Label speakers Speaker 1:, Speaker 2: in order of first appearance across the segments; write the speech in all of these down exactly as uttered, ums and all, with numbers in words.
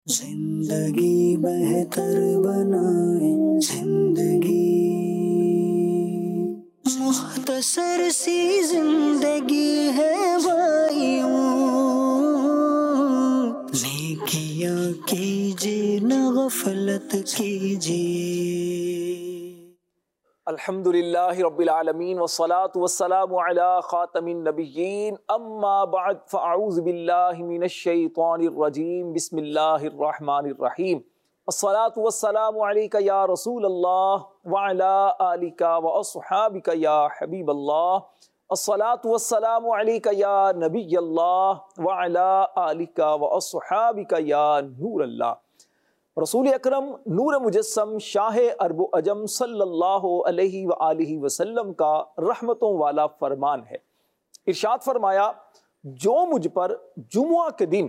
Speaker 1: زندگی بہتر بنائے زندگی، مختصر سی زندگی ہے بھائیوں، نیکیاں کیجیے نہ غفلت کیجیے۔
Speaker 2: الحمدللہ رب العالمین والصلاة والسلام علی خاتم النبیین، اما بعد فاعوذ باللہ من الشیطان الرجیم، بسم اللہ الرحمن الرحیم۔ الصلاة والسلام علیک یا رسول اللہ وعلی آلک واصحابک یا حبیب اللہ، الصلاة والسلام علیک یا نبی اللہ وعلی آلک واصحابک یا نور اللہ۔ رسول اکرم نور مجسم شاہ عرب و عجم صلی اللہ علیہ وآلہ وسلم کا رحمتوں والا فرمان ہے۔ ارشاد فرمایا، جو مجھ پر جمعہ کے دن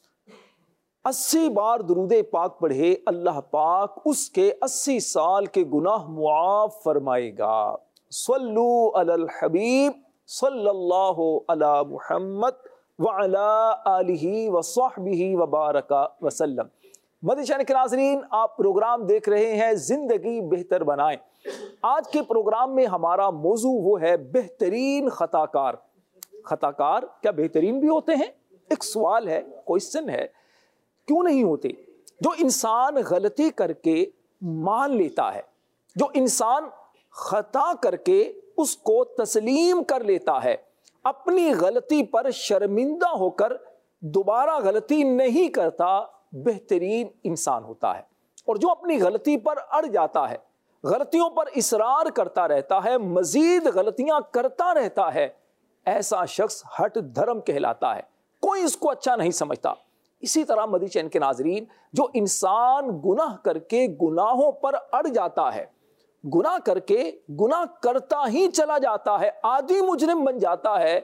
Speaker 2: اسی بار درود پاک پڑھے، اللہ پاک اس کے اسی سال کے گناہ معاف فرمائے گا۔ صلو علی الحبیب صلی اللہ علی محمد وعلی آلہ وصحبہ وبارک وسلم۔ مدنی چینل کے ناظرین، آپ پروگرام دیکھ رہے ہیں زندگی بہتر بنائیں۔ آج کے پروگرام میں ہمارا موضوع وہ ہے بہترین خطا کار۔ خطا کار کیا بہترین بھی ہوتے ہیں؟ ایک سوال ہے، کوئسچن ہے، کیوں نہیں ہوتے؟ جو انسان غلطی کر کے مان لیتا ہے، جو انسان خطا کر کے اس کو تسلیم کر لیتا ہے، اپنی غلطی پر شرمندہ ہو کر دوبارہ غلطی نہیں کرتا، بہترین انسان ہوتا ہے۔ اور جو اپنی غلطی پر اڑ جاتا ہے، غلطیوں پر اصرار کرتا رہتا ہے، مزید غلطیاں کرتا رہتا ہے، ایسا شخص ہٹ دھرم کہلاتا ہے، کوئی اس کو اچھا نہیں سمجھتا۔ اسی طرح مدنی چینل کے ناظرین، جو انسان گناہ کر کے گناہوں پر اڑ جاتا ہے، گناہ کر کے گناہ کرتا ہی چلا جاتا ہے، عادی مجرم بن جاتا ہے،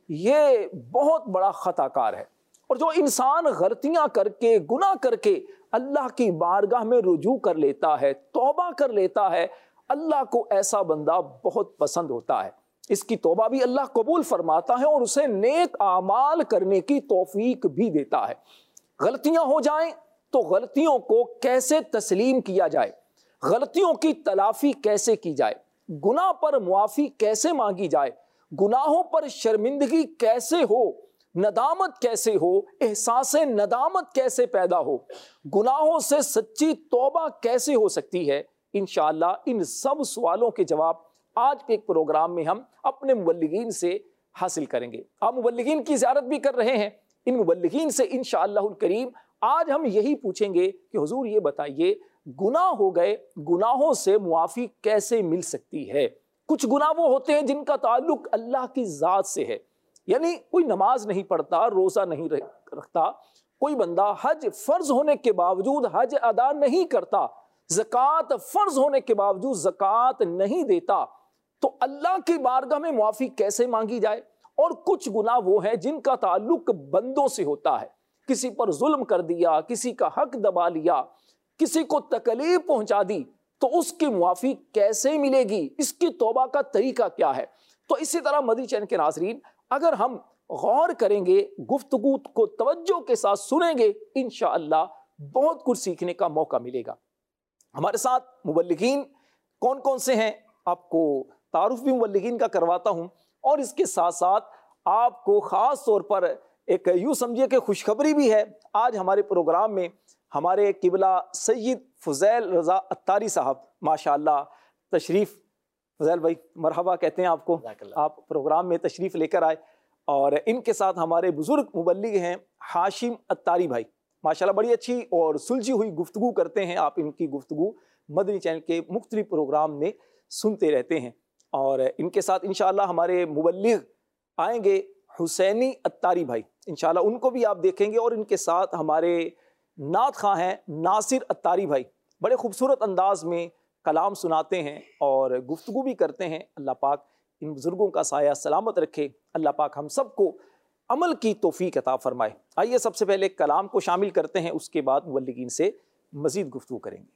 Speaker 2: یہ بہت بڑا خطا کار ہے۔ اور جو انسان غلطیاں کر کے گناہ کر کے اللہ کی بارگاہ میں رجوع کر لیتا ہے، توبہ کر لیتا ہے، اللہ کو ایسا بندہ بہت پسند ہوتا ہے۔ اس کی توبہ بھی اللہ قبول فرماتا ہے اور اسے نیک اعمال کرنے کی توفیق بھی دیتا ہے۔ غلطیاں ہو جائیں تو غلطیوں کو کیسے تسلیم کیا جائے، غلطیوں کی تلافی کیسے کی جائے، گناہ پر معافی کیسے مانگی جائے، گناہوں پر شرمندگی کیسے ہو، ندامت کیسے ہو، احساس ندامت کیسے پیدا ہو، گناہوں سے سچی توبہ کیسے ہو سکتی ہے، انشاءاللہ ان سب سوالوں کے جواب آج کے ایک پروگرام میں ہم اپنے مبلغین سے حاصل کریں گے۔ آپ مبلغین کی زیارت بھی کر رہے ہیں، ان مبلغین سے انشاءاللہ الکریم آج ہم یہی پوچھیں گے کہ حضور یہ بتائیے، گناہ ہو گئے، گناہوں سے معافی کیسے مل سکتی ہے؟ کچھ گناہ وہ ہوتے ہیں جن کا تعلق اللہ کی ذات سے ہے، یعنی کوئی نماز نہیں پڑھتا، روزہ نہیں رکھتا، کوئی بندہ حج فرض ہونے کے باوجود حج ادا نہیں کرتا، زکوٰۃ فرض ہونے کے باوجود زکوٰۃ نہیں دیتا، تو اللہ کی بارگاہ میں معافی کیسے مانگی جائے؟ اور کچھ گناہ وہ ہیں جن کا تعلق بندوں سے ہوتا ہے، کسی پر ظلم کر دیا، کسی کا حق دبا لیا، کسی کو تکلیف پہنچا دی، تو اس کی معافی کیسے ملے گی؟ اس کی توبہ کا طریقہ کیا ہے؟ تو اسی طرح مدنی چینل کے ناظرین، اگر ہم غور کریں گے، گفتگو کو توجہ کے ساتھ سنیں گے، انشاءاللہ بہت کچھ سیکھنے کا موقع ملے گا۔ ہمارے ساتھ مبلغین کون کون سے ہیں، آپ کو تعارف بھی مبلغین کا کرواتا ہوں، اور اس کے ساتھ ساتھ آپ کو خاص طور پر ایک یوں سمجھیے کہ خوشخبری بھی ہے۔ آج ہمارے پروگرام میں ہمارے قبلہ سید فضیل رضا عطاری صاحب ماشاءاللہ تشریف، فضیل بھائی مرحبا کہتے ہیں آپ کو، آپ پروگرام میں تشریف لے کر آئے، اور ان کے ساتھ ہمارے بزرگ مبلغ ہیں ہاشم عطاری بھائی، ماشاءاللہ بڑی اچھی اور سلجھی ہوئی گفتگو کرتے ہیں، آپ ان کی گفتگو مدنی چینل کے مختلف پروگرام میں سنتے رہتے ہیں۔ اور ان کے ساتھ انشاءاللہ ہمارے مبلغ آئیں گے حسینی عطاری بھائی، انشاءاللہ ان کو بھی آپ دیکھیں گے، اور ان کے ساتھ ہمارے نعت خواں ہیں ناصر عطاری بھائی، بڑے خوبصورت انداز میں کلام سناتے ہیں اور گفتگو بھی کرتے ہیں۔ اللہ پاک ان بزرگوں کا سایہ سلامت رکھے، اللہ پاک ہم سب کو عمل کی توفیق عطا فرمائے۔ آئیے سب سے پہلے کلام کو شامل کرتے ہیں، اس کے بعد مبلغین سے مزید گفتگو کریں گے۔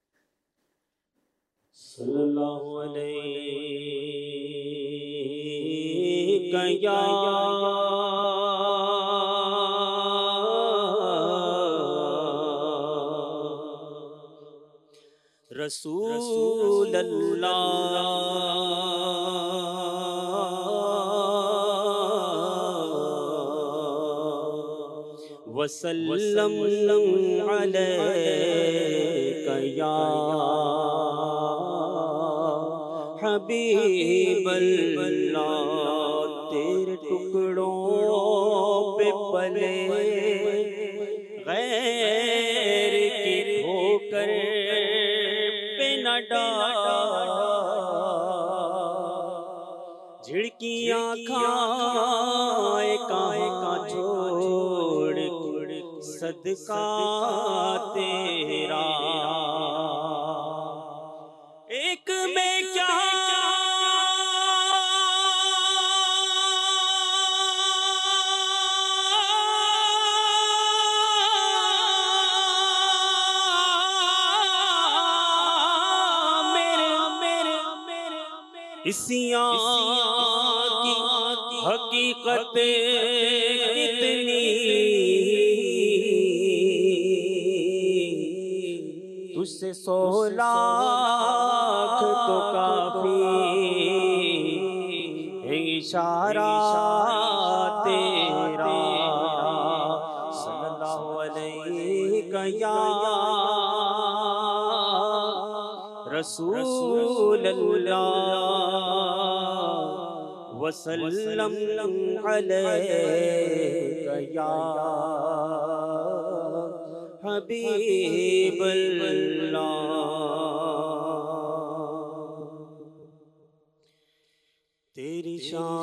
Speaker 1: صلی اللہ علیہ یا رسول اللہ وسلم علیک یا حبیب اللہ، تیرے ٹکڑوں پہ پلے غیر کی ٹھوکر پہ نہ ڈال، جھڑکیاں کھائے کہاں چھوڑ صدقہ تیرا، ایک میں کیا اسیاں کی حقیقت کتنی، تجھ سے سو لاکھ تو کافی ہے اشارہ تیرا، صلی اللہ علیہ یا رسول اللہ وسلم علیک یا حبیب اللہ۔ تیری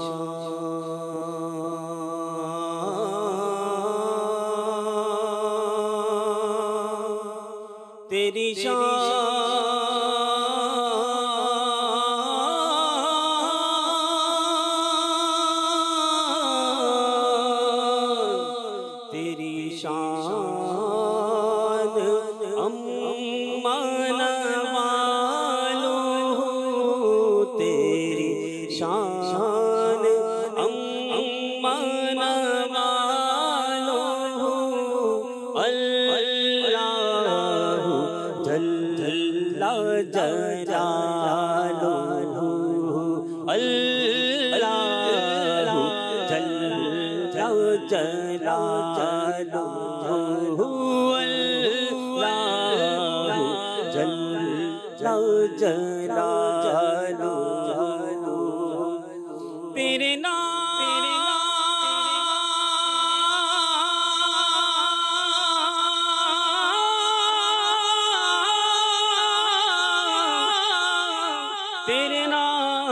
Speaker 1: شان تیری شان شان امان والو اللہ جل جلالہ، اللہ جل جلالہ، اللہ جل جلالہ، تیرے نام تیرے نام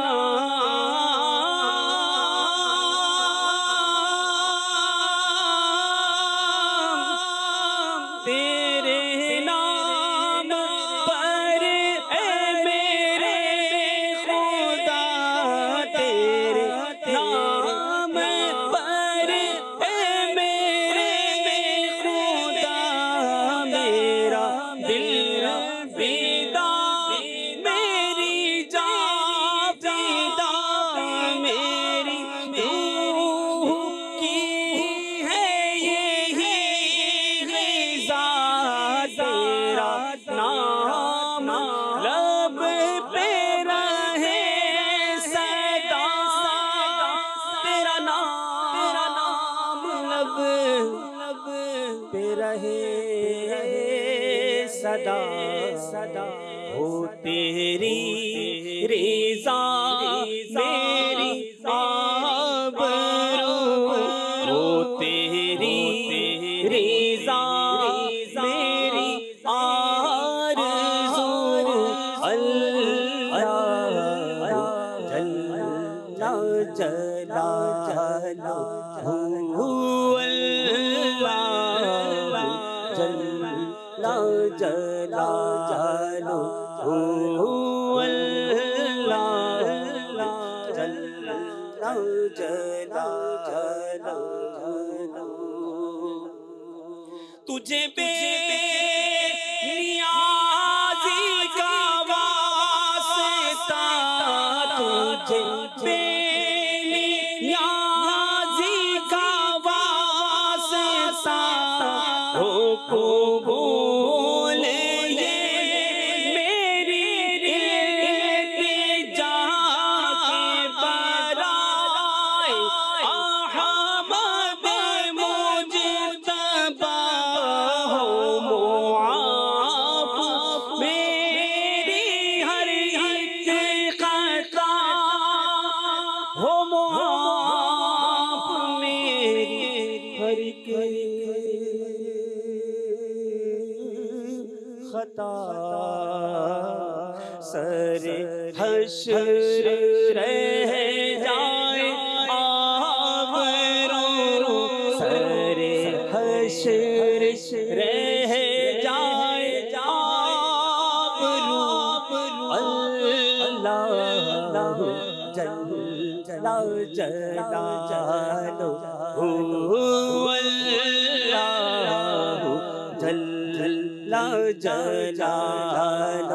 Speaker 1: تیرے نام پر اے میرے خدا، تیرے نام پر اے میرے خدا، میرا دل فدا، میری جان فدا، میری روح کی ہے یہی غذا، تیرا نام لب پہ رہے سدا، تیرا نام لب پہ رہے صدا صدا، ہو تیری رضا میری آبرو، ہو تیری رضا میری آرزو، اللہ جل جلالہ، اللہ جل جلالہ، اللہ جل جلالہ، تجھے بے نیازی کا واسطہ، تجھے بے نیازی کا واسطہ، ہو قبول یہ خطا سر حشر رہ جائے آبرو سر حشر رہ جائے آبرو اللہ جل جلالہ اللہ جل جلالہ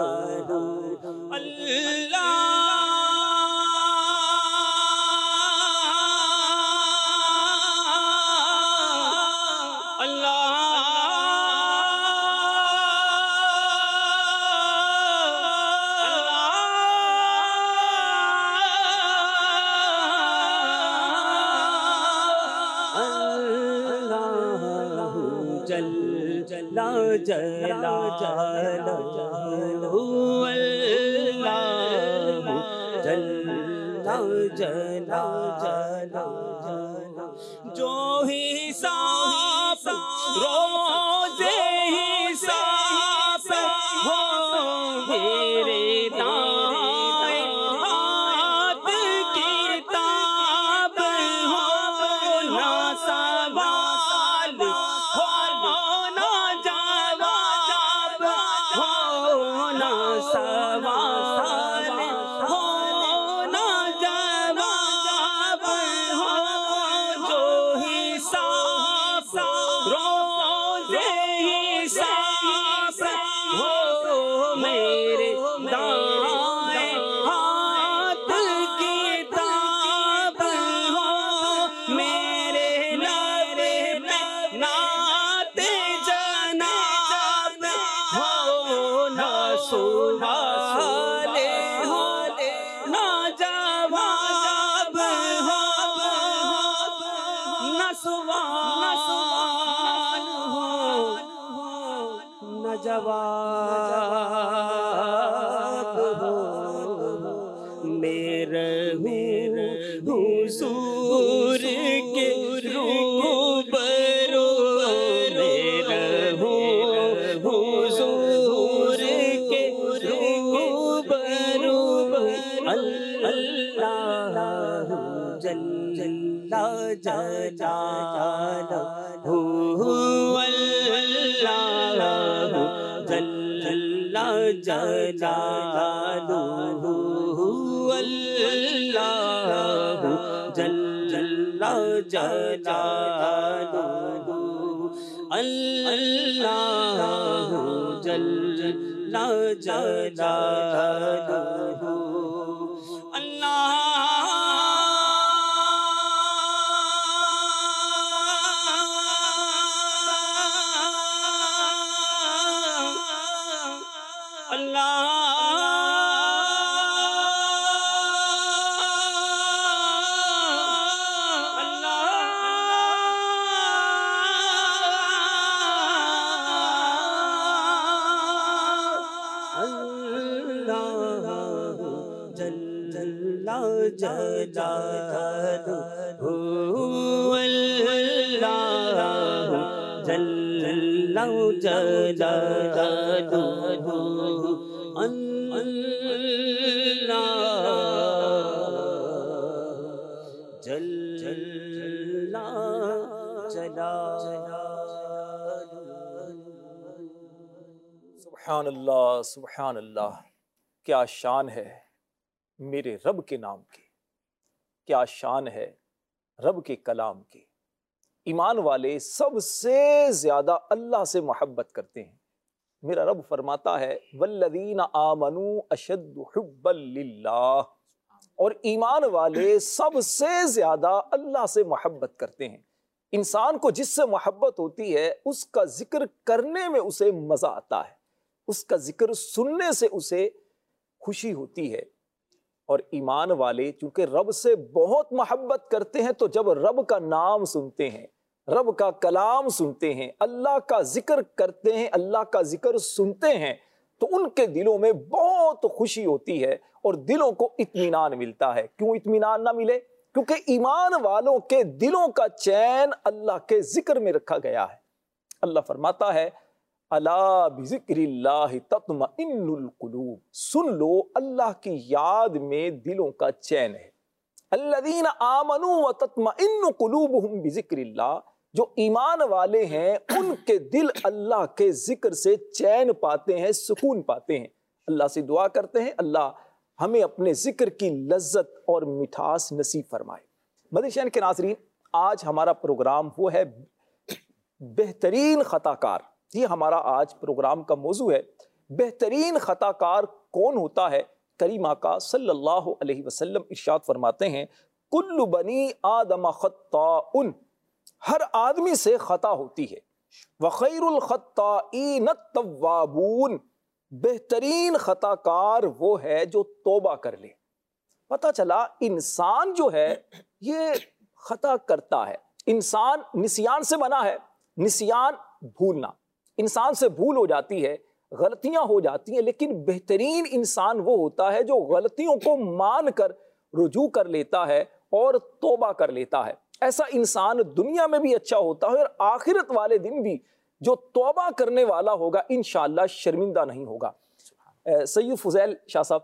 Speaker 1: جلالہ اللہ جل جلالہ جو حساب روزے حساب ہو میرے دائیں ہاتھ کتاب ہو نہ سوال ہو نہ جواب ہو نہ سوال ہو نہ جواب ہو جو حساب روزے حساب ہو میرے دائیں ہاتھ کتاب ہو میرے لب پہ نعت جناب ہو نہ سوال ہو نہ جواب ہو نہ سوال ہو نہ جواب ہو میرے حضور کے روبرو میرے حضور کے روبرو اللہ جل جلالہ اللہ جل جلالہ اللہ جل جلالہ اللہ جل جلالہ
Speaker 2: سبحان اللہ سبحان اللہ، کیا شان ہے میرے رب کے نام کی، کیا شان ہے رب کے کلام کی۔ ایمان والے سب سے زیادہ اللہ سے محبت کرتے ہیں۔ میرا رب فرماتا ہے والذین آمنوا اشد حبا للہ، اور ایمان والے سب سے زیادہ اللہ سے محبت کرتے ہیں۔ انسان کو جس سے محبت ہوتی ہے اس کا ذکر کرنے میں اسے مزہ آتا ہے، اس کا ذکر سننے سے اسے خوشی ہوتی ہے۔ اور ایمان والے چونکہ رب سے بہت محبت کرتے ہیں تو جب رب کا نام سنتے ہیں، رب کا کلام سنتے ہیں، اللہ کا ذکر کرتے ہیں، اللہ کا ذکر سنتے ہیں، تو ان کے دلوں میں بہت خوشی ہوتی ہے اور دلوں کو اطمینان ملتا ہے۔ کیوں اطمینان نہ ملے؟ کیونکہ ایمان والوں کے دلوں کا چین اللہ کے ذکر میں رکھا گیا ہے۔ اللہ فرماتا ہے الا بذکر اللہ تطمئن القلوب، سن لو اللہ کی یاد میں دلوں کا چین ہے۔ الذین آمنوا وتطمئن قلوبہم بذکر اللہ، جو ایمان والے ہیں ان کے دل اللہ کے ذکر سے چین پاتے ہیں، سکون پاتے ہیں۔ اللہ سے دعا کرتے ہیں اللہ ہمیں اپنے ذکر کی لذت اور مٹھاس نصیب فرمائے۔ مدنی چینل کے ناظرین، آج ہمارا پروگرام وہ ہے بہترین خطا کار۔ یہ ہمارا آج پروگرام کا موضوع ہے، بہترین خطا کار کون ہوتا ہے؟ کریم آقا صلی اللہ علیہ وسلم ارشاد فرماتے ہیں کل بنی آدم خطاء، ہر آدمی سے خطا ہوتی ہے، وخیر الخطائین التوابون، بہترین خطا کار وہ ہے جو توبہ کر لے۔ پتہ چلا انسان جو ہے یہ خطا کرتا ہے، انسان نسیان سے بنا ہے، نسیان بھولنا، انسان سے بھول ہو جاتی ہے، غلطیاں ہو جاتی ہیں، لیکن بہترین انسان وہ ہوتا ہے جو غلطیوں کو مان کر رجوع کر لیتا ہے اور توبہ کر لیتا ہے۔ ایسا انسان دنیا میں بھی اچھا ہوتا ہے اور آخرت والے دن بھی جو توبہ کرنے والا ہوگا انشاءاللہ شرمندہ نہیں ہوگا۔ سید فضیل شاہ صاحب،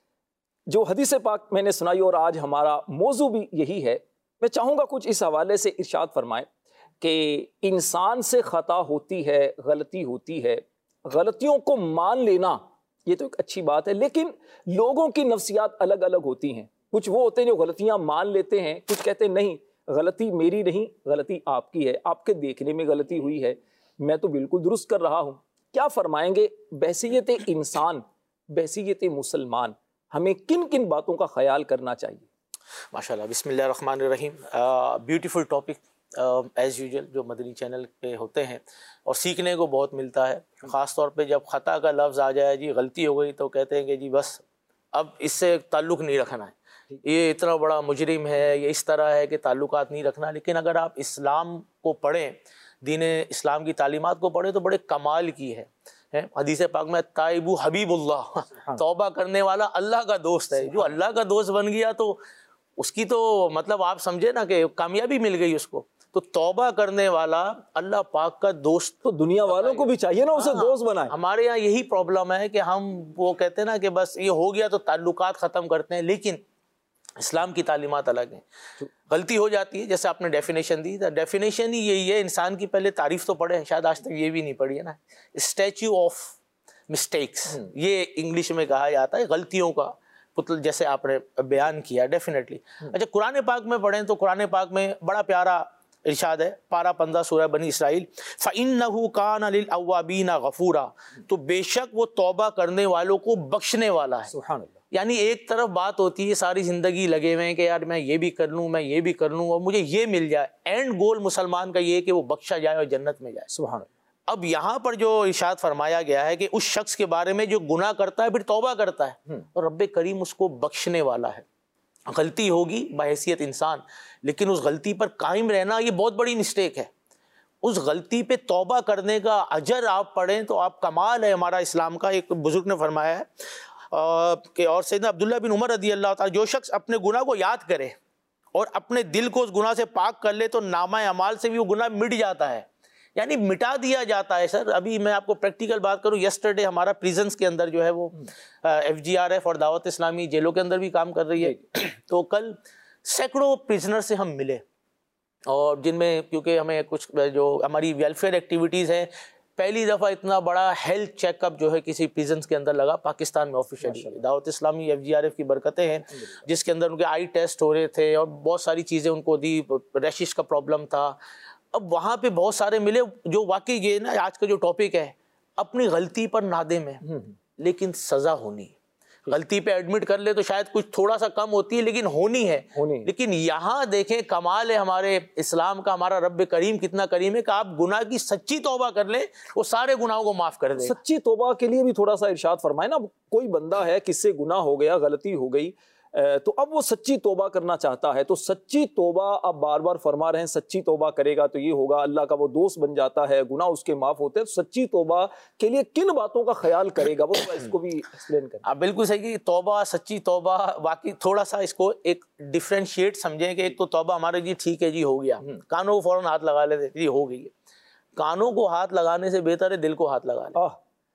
Speaker 2: جو حدیث پاک میں نے سنائی اور آج ہمارا موضوع بھی یہی ہے، میں چاہوں گا کچھ اس حوالے سے ارشاد فرمائیں کہ انسان سے خطا ہوتی ہے، غلطی ہوتی ہے، غلطیوں کو مان لینا یہ تو ایک اچھی بات ہے، لیکن لوگوں کی نفسیات الگ الگ ہوتی ہیں۔ کچھ وہ ہوتے ہیں جو غلطیاں مان لیتے ہیں، کچھ کہتے ہیں نہیں غلطی میری نہیں، غلطی آپ کی ہے، آپ کے دیکھنے میں غلطی ہوئی ہے، میں تو بالکل درست کر رہا ہوں۔ کیا فرمائیں گے بحیثیت انسان، بحیثیت مسلمان ہمیں کن کن باتوں کا خیال کرنا چاہیے؟
Speaker 3: ماشاءاللہ، بسم اللہ الرحمن الرحیم۔ بیوٹیفل ٹاپک ایز یوزول جو مدنی چینل پہ ہوتے ہیں اور سیکھنے کو بہت ملتا ہے، خاص طور پہ جب خطا کا لفظ آ جائے، جی غلطی ہو گئی تو کہتے ہیں کہ جی بس اب اس سے تعلق نہیں رکھنا ہے، یہ اتنا بڑا مجرم ہے، یہ اس طرح ہے کہ تعلقات نہیں رکھنا۔ لیکن اگر آپ اسلام کو پڑھیں، دین اسلام کی تعلیمات کو پڑھیں تو بڑے کمال کی ہے۔ حدیث پاک میں تائب حبیب اللہ، توبہ کرنے والا اللہ کا دوست ہے۔ جو اللہ کا دوست بن گیا تو اس کی تو مطلب آپ سمجھے نا کہ کامیابی مل گئی اس کو۔ تو توبہ کرنے والا اللہ پاک کا دوست
Speaker 2: تو دنیا والوں کو بھی چاہیے نا اسے دوست بنائے۔
Speaker 3: ہمارے یہاں یہی پرابلم ہے کہ ہم وہ کہتے ہیں نا کہ بس یہ ہو گیا تو تعلقات ختم کرتے ہیں، لیکن اسلام کی تعلیمات الگ ہیں۔ غلطی ہو جاتی ہے، جیسے آپ نے ڈیفینیشن دی، ڈیفینیشن ہی یہی ہے، انسان کی پہلے تعریف تو پڑھے، شاید آج تک یہ بھی نہیں پڑھی ہے نا، اسٹیچو آف مسٹیکس، یہ انگلش میں کہا جاتا ہے غلطیوں کا پتل، جیسے آپ نے بیان کیا ڈیفینیٹلی۔ اچھا قرآن پاک میں پڑھیں تو قرآن پاک میں بڑا پیارا ارشاد ہے، پارہ پندرہ سورہ بنی اسرائیل، فَإِنَّهُ كَانَ لِلْأَوَّابِينَ غَفُورًا، تو بے شک وہ توبہ کرنے والوں کو بخشنے والا ہے۔
Speaker 2: سبحان اللہ۔
Speaker 3: یعنی ایک طرف بات ہوتی ہے ساری زندگی لگے ہوئے ہیں کہ یار میں یہ بھی کر لوں، میں یہ بھی کر لوں اور مجھے یہ مل جائے، اینڈ گول مسلمان کا یہ ہے کہ وہ بخشا جائے اور جنت میں جائے۔
Speaker 2: سبحان اللہ۔
Speaker 3: اب یہاں پر جو ارشاد فرمایا گیا ہے کہ اس شخص کے بارے میں جو گناہ کرتا ہے پھر توبہ کرتا ہے اور رب کریم اس کو بخشنے والا ہے۔ غلطی ہوگی بحیثیت انسان، لیکن اس غلطی پر قائم رہنا یہ بہت بڑی مسٹیک ہے۔ اس غلطی پہ توبہ کرنے کا اجر آپ پڑھیں تو آپ کمال ہے ہمارا اسلام کا۔ ایک بزرگ نے فرمایا ہے کہ اور سیدنا عبداللہ بن عمر رضی اللہ تعالیٰ، جو شخص اپنے گناہ کو یاد کرے اور اپنے دل کو اس گناہ سے پاک کر لے تو نامہ اعمال سے بھی وہ گناہ مٹ جاتا ہے، یعنی مٹا دیا جاتا ہے۔ سر ابھی میں آپ کو پریکٹیکل بات کروں، یسٹرڈے ہمارا پریزنس کے اندر جو ہے وہ ایف جی آر ایف اور دعوت اسلامی جیلوں کے اندر بھی کام کر رہی ہے، تو کل سینکڑوں پریزنر سے ہم ملے، اور جن میں کیونکہ ہمیں کچھ جو ہماری ویلفیئر ایکٹیویٹیز ہیں، پہلی دفعہ اتنا بڑا ہیلتھ چیک اپ جو ہے کسی پریزنس کے اندر لگا پاکستان میں آفیشلی۔ دعوت اسلامی ایف جی آر ایف کی برکتیں ہیں، جس کے اندر ان کے آئی ٹیسٹ ہو رہے تھے اور بہت ساری چیزیں ان کو دی، ریشش کا پرابلم تھا۔ اب وہاں پہ بہت سارے ملے جو واقعی یہ نا آج کا جو ٹاپک ہے، اپنی غلطی پر نادم ہے لیکن سزا ہونی۔ غلطی پہ ایڈمٹ کر لے تو شاید کچھ تھوڑا سا کم ہوتی ہے لیکن ہونی ہے۔ لیکن یہاں دیکھیں کمال ہے ہمارے اسلام کا، ہمارا رب کریم کتنا کریم ہے کہ آپ گناہ کی سچی توبہ کر لیں، وہ سارے گناہوں کو معاف کر دے۔
Speaker 2: سچی توبہ کے لیے بھی تھوڑا سا ارشاد فرمائے نا، کوئی بندہ ہے کس سے گناہ ہو گیا، غلطی ہو گئی، تو اب وہ سچی توبہ کرنا چاہتا ہے، تو سچی توبہ آپ بار بار فرما رہے ہیں سچی توبہ کرے گا تو یہ ہوگا، اللہ کا وہ دوست بن جاتا ہے، گناہ اس کے معاف ہوتے ہیں۔ سچی توبہ کے لیے کن باتوں کا خیال کرے گا وہ اس کو بھی ایکسپلین کریں۔
Speaker 3: آپ بالکل صحیح کہ توبہ، سچی توبہ، واقعی تھوڑا سا اس کو ایک ڈفرینشیٹ سمجھیں کہ ایک تو توبہ ہمارے جی ٹھیک ہے جی ہو گیا، کانوں کو فوراً ہاتھ لگا لیتے جی ہو گئی ہے، کانوں کو ہاتھ لگانے سے بہتر ہے دل کو ہاتھ لگا لیں۔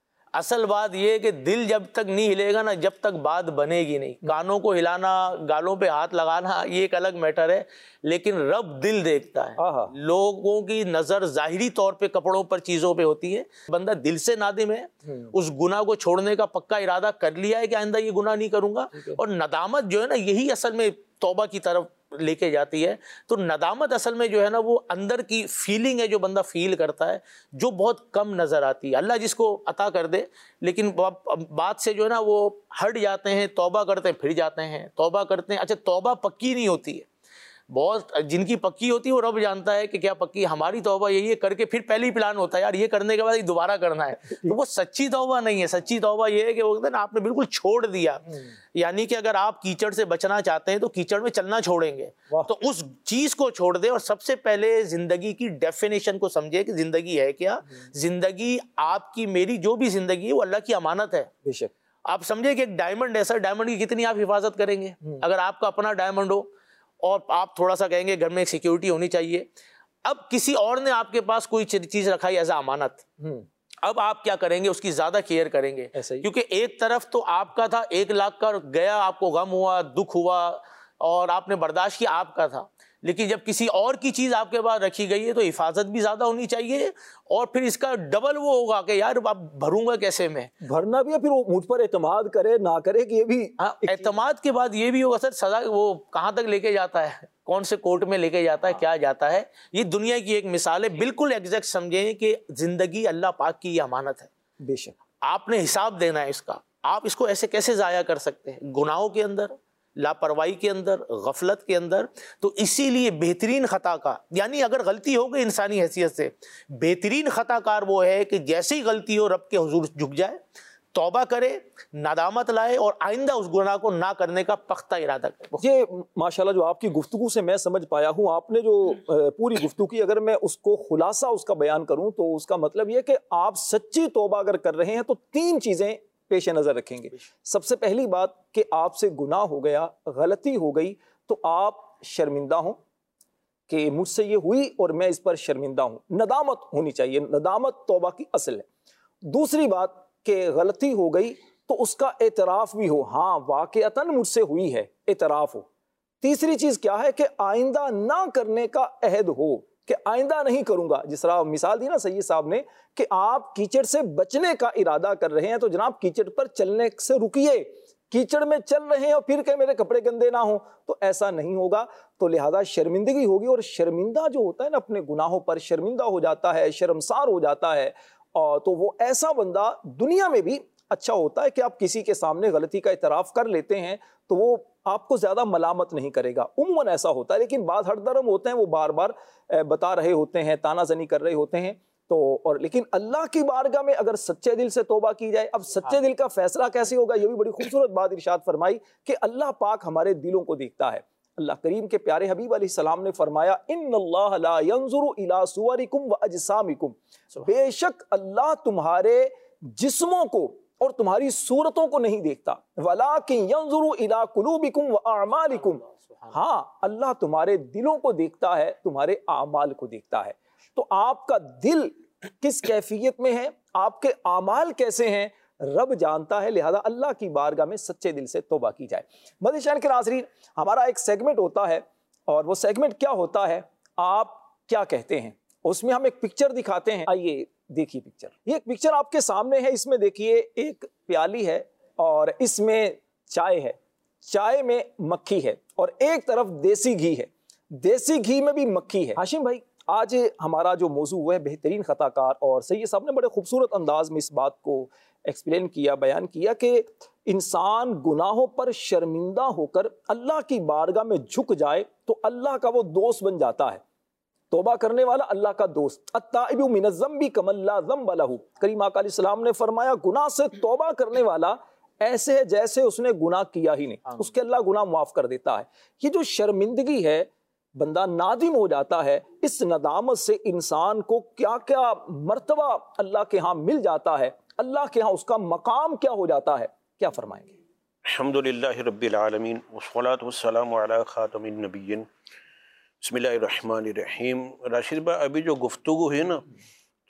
Speaker 3: اصل بات یہ ہے کہ دل جب تک نہیں ہلے گا نا، جب تک بات بنے گی نہیں۔ کانوں کو ہلانا، گالوں پہ ہاتھ لگانا یہ ایک الگ میٹر ہے، لیکن رب دل دیکھتا ہے۔ لوگوں کی نظر ظاہری طور پہ کپڑوں پر، چیزوں پہ ہوتی ہے، بندہ دل سے نادم ہے، اس گناہ کو چھوڑنے کا پکا ارادہ کر لیا ہے کہ آئندہ یہ گناہ نہیں کروں گا، اور ندامت جو ہے نا یہی اصل میں توبہ کی طرف لے کے جاتی ہے۔ تو ندامت اصل میں جو ہے نا وہ اندر کی فیلنگ ہے جو بندہ فیل کرتا ہے، جو بہت کم نظر آتی ہے۔ اللہ جس کو عطا کر دے، لیکن بات سے جو ہے نا وہ ہٹ جاتے ہیں، توبہ کرتے ہیں پھر جاتے ہیں، توبہ کرتے ہیں۔ اچھا توبہ پکی نہیں ہوتی ہے، بہت جن کی پکی ہوتی ہے وہ رب جانتا ہے کہ کیا پکی۔ ہماری توبہ یہی ہے کر کے پھر پہلی پلان ہوتا ہے یار یہ کرنے کے بعد یہ دوبارہ کرنا ہے، تو وہ سچی توبہ نہیں ہے۔ سچی توبہ یہ ہے کہ وہ کہتے ہیں نا آپ نے بالکل چھوڑ دیا، یعنی کہ اگر آپ کیچڑ سے بچنا چاہتے ہیں تو کیچڑ میں چلنا چھوڑیں گے تو اس چیز کو چھوڑ دیں، اور سب سے پہلے زندگی کی ڈیفینیشن کو سمجھے کہ زندگی ہے کیا۔ زندگی آپ کی، میری جو بھی زندگی ہے وہ اللہ کی امانت ہے۔
Speaker 2: بے شک
Speaker 3: آپ سمجھے کہ ایک ڈائمنڈ ایسا، ڈائمنڈ کی کتنی آپ حفاظت کریں گے؟ اگر آپ کا اپنا ڈائمنڈ ہو اور آپ تھوڑا سا کہیں گے گھر میں ایک سیکیورٹی ہونی چاہیے، اب کسی اور نے آپ کے پاس کوئی چیز رکھائی ایز اے امانت، اب آپ کیا کریں گے؟ اس کی زیادہ کیئر کریں گے، کیونکہ ایک طرف تو آپ کا تھا، ایک لاکھ کا گیا، آپ کو غم ہوا، دکھ ہوا اور آپ نے برداشت کیا، آپ کا تھا، لیکن جب کسی اور کی چیز آپ کے پاس رکھی گئی ہے تو حفاظت بھی زیادہ ہونی چاہیے، اور پھر اس کا ڈبل وہ ہوگا کہ یار اب بھروں گا کیسے میں،
Speaker 2: بھرنا بھی ہے، پھر وہ مجھ پر اعتماد کرے نہ کرے کہ یہ بھی
Speaker 3: اعتماد کے بعد یہ بھی ہوگا سر سزا وہ کہاں تک لے کے جاتا ہے، کون سے کورٹ میں لے کے جاتا ہے، کیا جاتا ہے۔ یہ دنیا کی ایک مثال ہے، بالکل ایگزیکٹ سمجھیں کہ زندگی اللہ پاک کی یہ امانت ہے،
Speaker 2: بے شک
Speaker 3: آپ نے حساب دینا ہے اس کا۔ آپ اس کو ایسے کیسے ضائع کر سکتے ہیں؟ گناہوں کے اندر، لاپرواہی کے اندر، غفلت کے اندر۔ تو اسی لیے بہترین خطا کار، یعنی اگر غلطی ہو گئی انسانی حیثیت سے، بہترین خطا کار وہ ہے کہ جیسی ہی غلطی ہو رب کے حضور جھک جائے، توبہ کرے، ندامت لائے، اور آئندہ اس گناہ کو نہ کرنے کا پختہ ارادہ کرے۔
Speaker 2: یہ ماشاءاللہ جو آپ کی گفتگو سے میں سمجھ پایا ہوں، آپ نے جو پوری گفتگو کی، اگر میں اس کو خلاصہ اس کا بیان کروں تو اس کا مطلب یہ کہ آپ سچی توبہ اگر کر رہے ہیں تو تین چیزیں پیش نظر رکھیں گے۔ سب سے پہلی بات کہ آپ سے گناہ ہو گیا، غلطی ہو گئی، تو آپ شرمندہ ہوں کہ مجھ سے یہ ہوئی اور میں اس پر شرمندہ ہوں، ندامت ہونی چاہیے، ندامت توبہ کی اصل ہے۔ دوسری بات کہ غلطی ہو گئی تو اس کا اعتراف بھی ہو، ہاں واقعتاً مجھ سے ہوئی ہے، اعتراف ہو۔ تیسری چیز کیا ہے کہ آئندہ نہ کرنے کا عہد ہو کہ آئندہ نہیں کروں گا، جس طرح مثال دی نا سید صاحب نے کہ آپ کیچڑ سے بچنے کا ارادہ کر رہے ہیں تو جناب کیچڑ پر چلنے سے رکیے، کیچڑ میں چل رہے ہیں اور پھر کہ میرے کپڑے گندے نہ ہوں، تو ایسا نہیں ہوگا۔ تو لہذا شرمندگی ہوگی، اور شرمندہ جو ہوتا ہے نا اپنے گناہوں پر شرمندہ ہو جاتا ہے، شرمسار ہو جاتا ہے، اور تو وہ ایسا بندہ دنیا میں بھی اچھا ہوتا ہے کہ آپ کسی کے سامنے غلطی کا اعتراف کر لیتے ہیں تو وہ آپ کو زیادہ ملامت نہیں کرے گا، عموماً ایسا ہوتا ہے۔ لیکن بعض ہر درم ہوتے ہیں وہ بار بار بتا رہے ہوتے ہیں، تانا زنی کر رہے ہوتے ہیں، تو اور لیکن اللہ کی بارگاہ میں اگر سچے دل سے توبہ کی جائے، اب سچے دل کا فیصلہ کیسے ہوگا، یہ بھی بڑی خوبصورت بات ارشاد فرمائی کہ اللہ پاک ہمارے دلوں کو دیکھتا ہے۔ اللہ کریم کے پیارے حبیب علیہ السلام نے فرمایا ان اللہ لا ينظر الى صورکم واجسامکم، بے شک اللہ تمہارے جسموں کو اور تمہاری صورتوں کو نہیں دیکھتا، ولکن ينظر الى قلوبکم واعمالکم، ہاں اللہ تمہارے دلوں کو دیکھتا ہے، تمہارے اعمال کو دیکھتا ہے۔ تو آپ کا دل کس کیفیت میں ہے، آپ کے اعمال کیسے ہیں، رب جانتا ہے، لہذا اللہ کی بارگاہ میں سچے دل سے توبہ کی جائے۔ مدنی شہر کے ناظرین، ہمارا ایک سیگمنٹ ہوتا ہے، اور وہ سیگمنٹ کیا ہوتا ہے، آپ کیا کہتے ہیں، اس میں ہم ایک پکچر دکھاتے ہیں۔ آئیے دیکھیے پکچر، یہ ایک پکچر آپ کے سامنے ہے، اس میں دیکھیے ایک پیالی ہے اور اس میں چائے ہے، چائے میں مکھی ہے، اور ایک طرف دیسی گھی ہے، دیسی گھی میں بھی مکھی ہے۔ ہاشم بھائی، آج ہمارا جو موضوع وہ ہے بہترین خطا کار، اور سید صاحب نے بڑے خوبصورت انداز میں اس بات کو ایکسپلین کیا، بیان کیا کہ انسان گناہوں پر شرمندہ ہو کر اللہ کی بارگاہ میں جھک جائے تو اللہ کا وہ دوست بن جاتا ہے، توبہ کرنے والا اللہ کا دوست۔ التائب من الذنب کمن لا ذنب لہ، کریم آقا علیہ السلام نے فرمایا گناہ سے توبہ کرنے والا ایسے ہے جیسے اس نے گناہ کیا ہی نہیں، اس کے اللہ گناہ معاف کر دیتا ہے۔ یہ جو شرمندگی ہے، بندہ نادم ہو جاتا ہے، اس ندامت سے انسان کو کیا کیا مرتبہ اللہ کے ہاں مل جاتا ہے، اللہ کے ہاں اس کا مقام کیا ہو جاتا ہے، کیا فرمائیں گے؟
Speaker 4: الحمدللہ رب العالمین والصلاة والسلام علی خاتم النبیین۔ بسم اللہ الرحمن الرحیم۔ راشد بھائی، ابھی جو گفتگو ہے نا،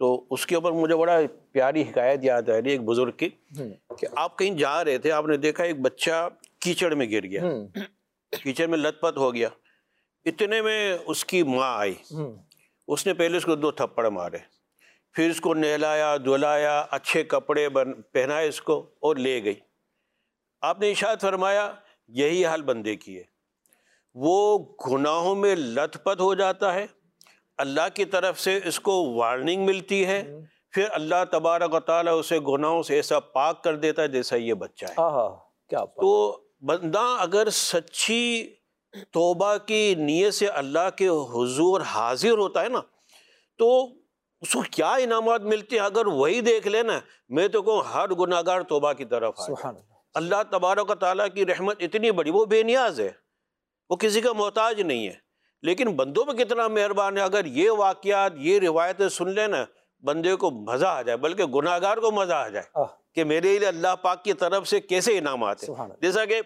Speaker 4: تو اس کے اوپر مجھے بڑا پیاری حکایت یاد آ رہی ہے ایک بزرگ کی کہ آپ کہیں جا رہے تھے، آپ نے دیکھا ایک بچہ کیچڑ میں گر گیا، کیچڑ میں لت پت ہو گیا، اتنے میں اس کی ماں آئی، اس نے پہلے اس کو دو تھپڑ مارے، پھر اس کو نہلایا دھلایا، اچھے کپڑے بن پہنائے اس کو اور لے گئی۔ آپ نے ارشاد فرمایا یہی حال بندے کی ہے، وہ گناہوں میں لت پت ہو جاتا ہے، اللہ کی طرف سے اس کو وارننگ ملتی ہے، پھر اللہ تبارک و تعالیٰ اسے گناہوں سے ایسا پاک کر دیتا ہے جیسا یہ بچہ ہے۔
Speaker 2: کیا
Speaker 4: تو بندہ اگر سچی توبہ کی نیت سے اللہ کے حضور حاضر ہوتا ہے نا، تو اس کو کیا انعامات ملتے ہیں اگر وہی دیکھ لینا۔ میں تو کہوں ہر گناہ گار توبہ کی طرف آئے۔
Speaker 2: سبحان اللہ۔
Speaker 4: اللہ تبارک و تعالیٰ کی رحمت اتنی بڑی، وہ بے نیاز ہے، وہ کسی کا محتاج نہیں ہے، لیکن بندوں پہ کتنا مہربان ہے۔ اگر یہ واقعات یہ روایتیں سن لینا بندے کو مزہ آ جائے، بلکہ گناہ گار کو مزہ آ جائے کہ میرے لیے اللہ پاک کی طرف سے کیسے انعامات ہیں۔ جیسا کہ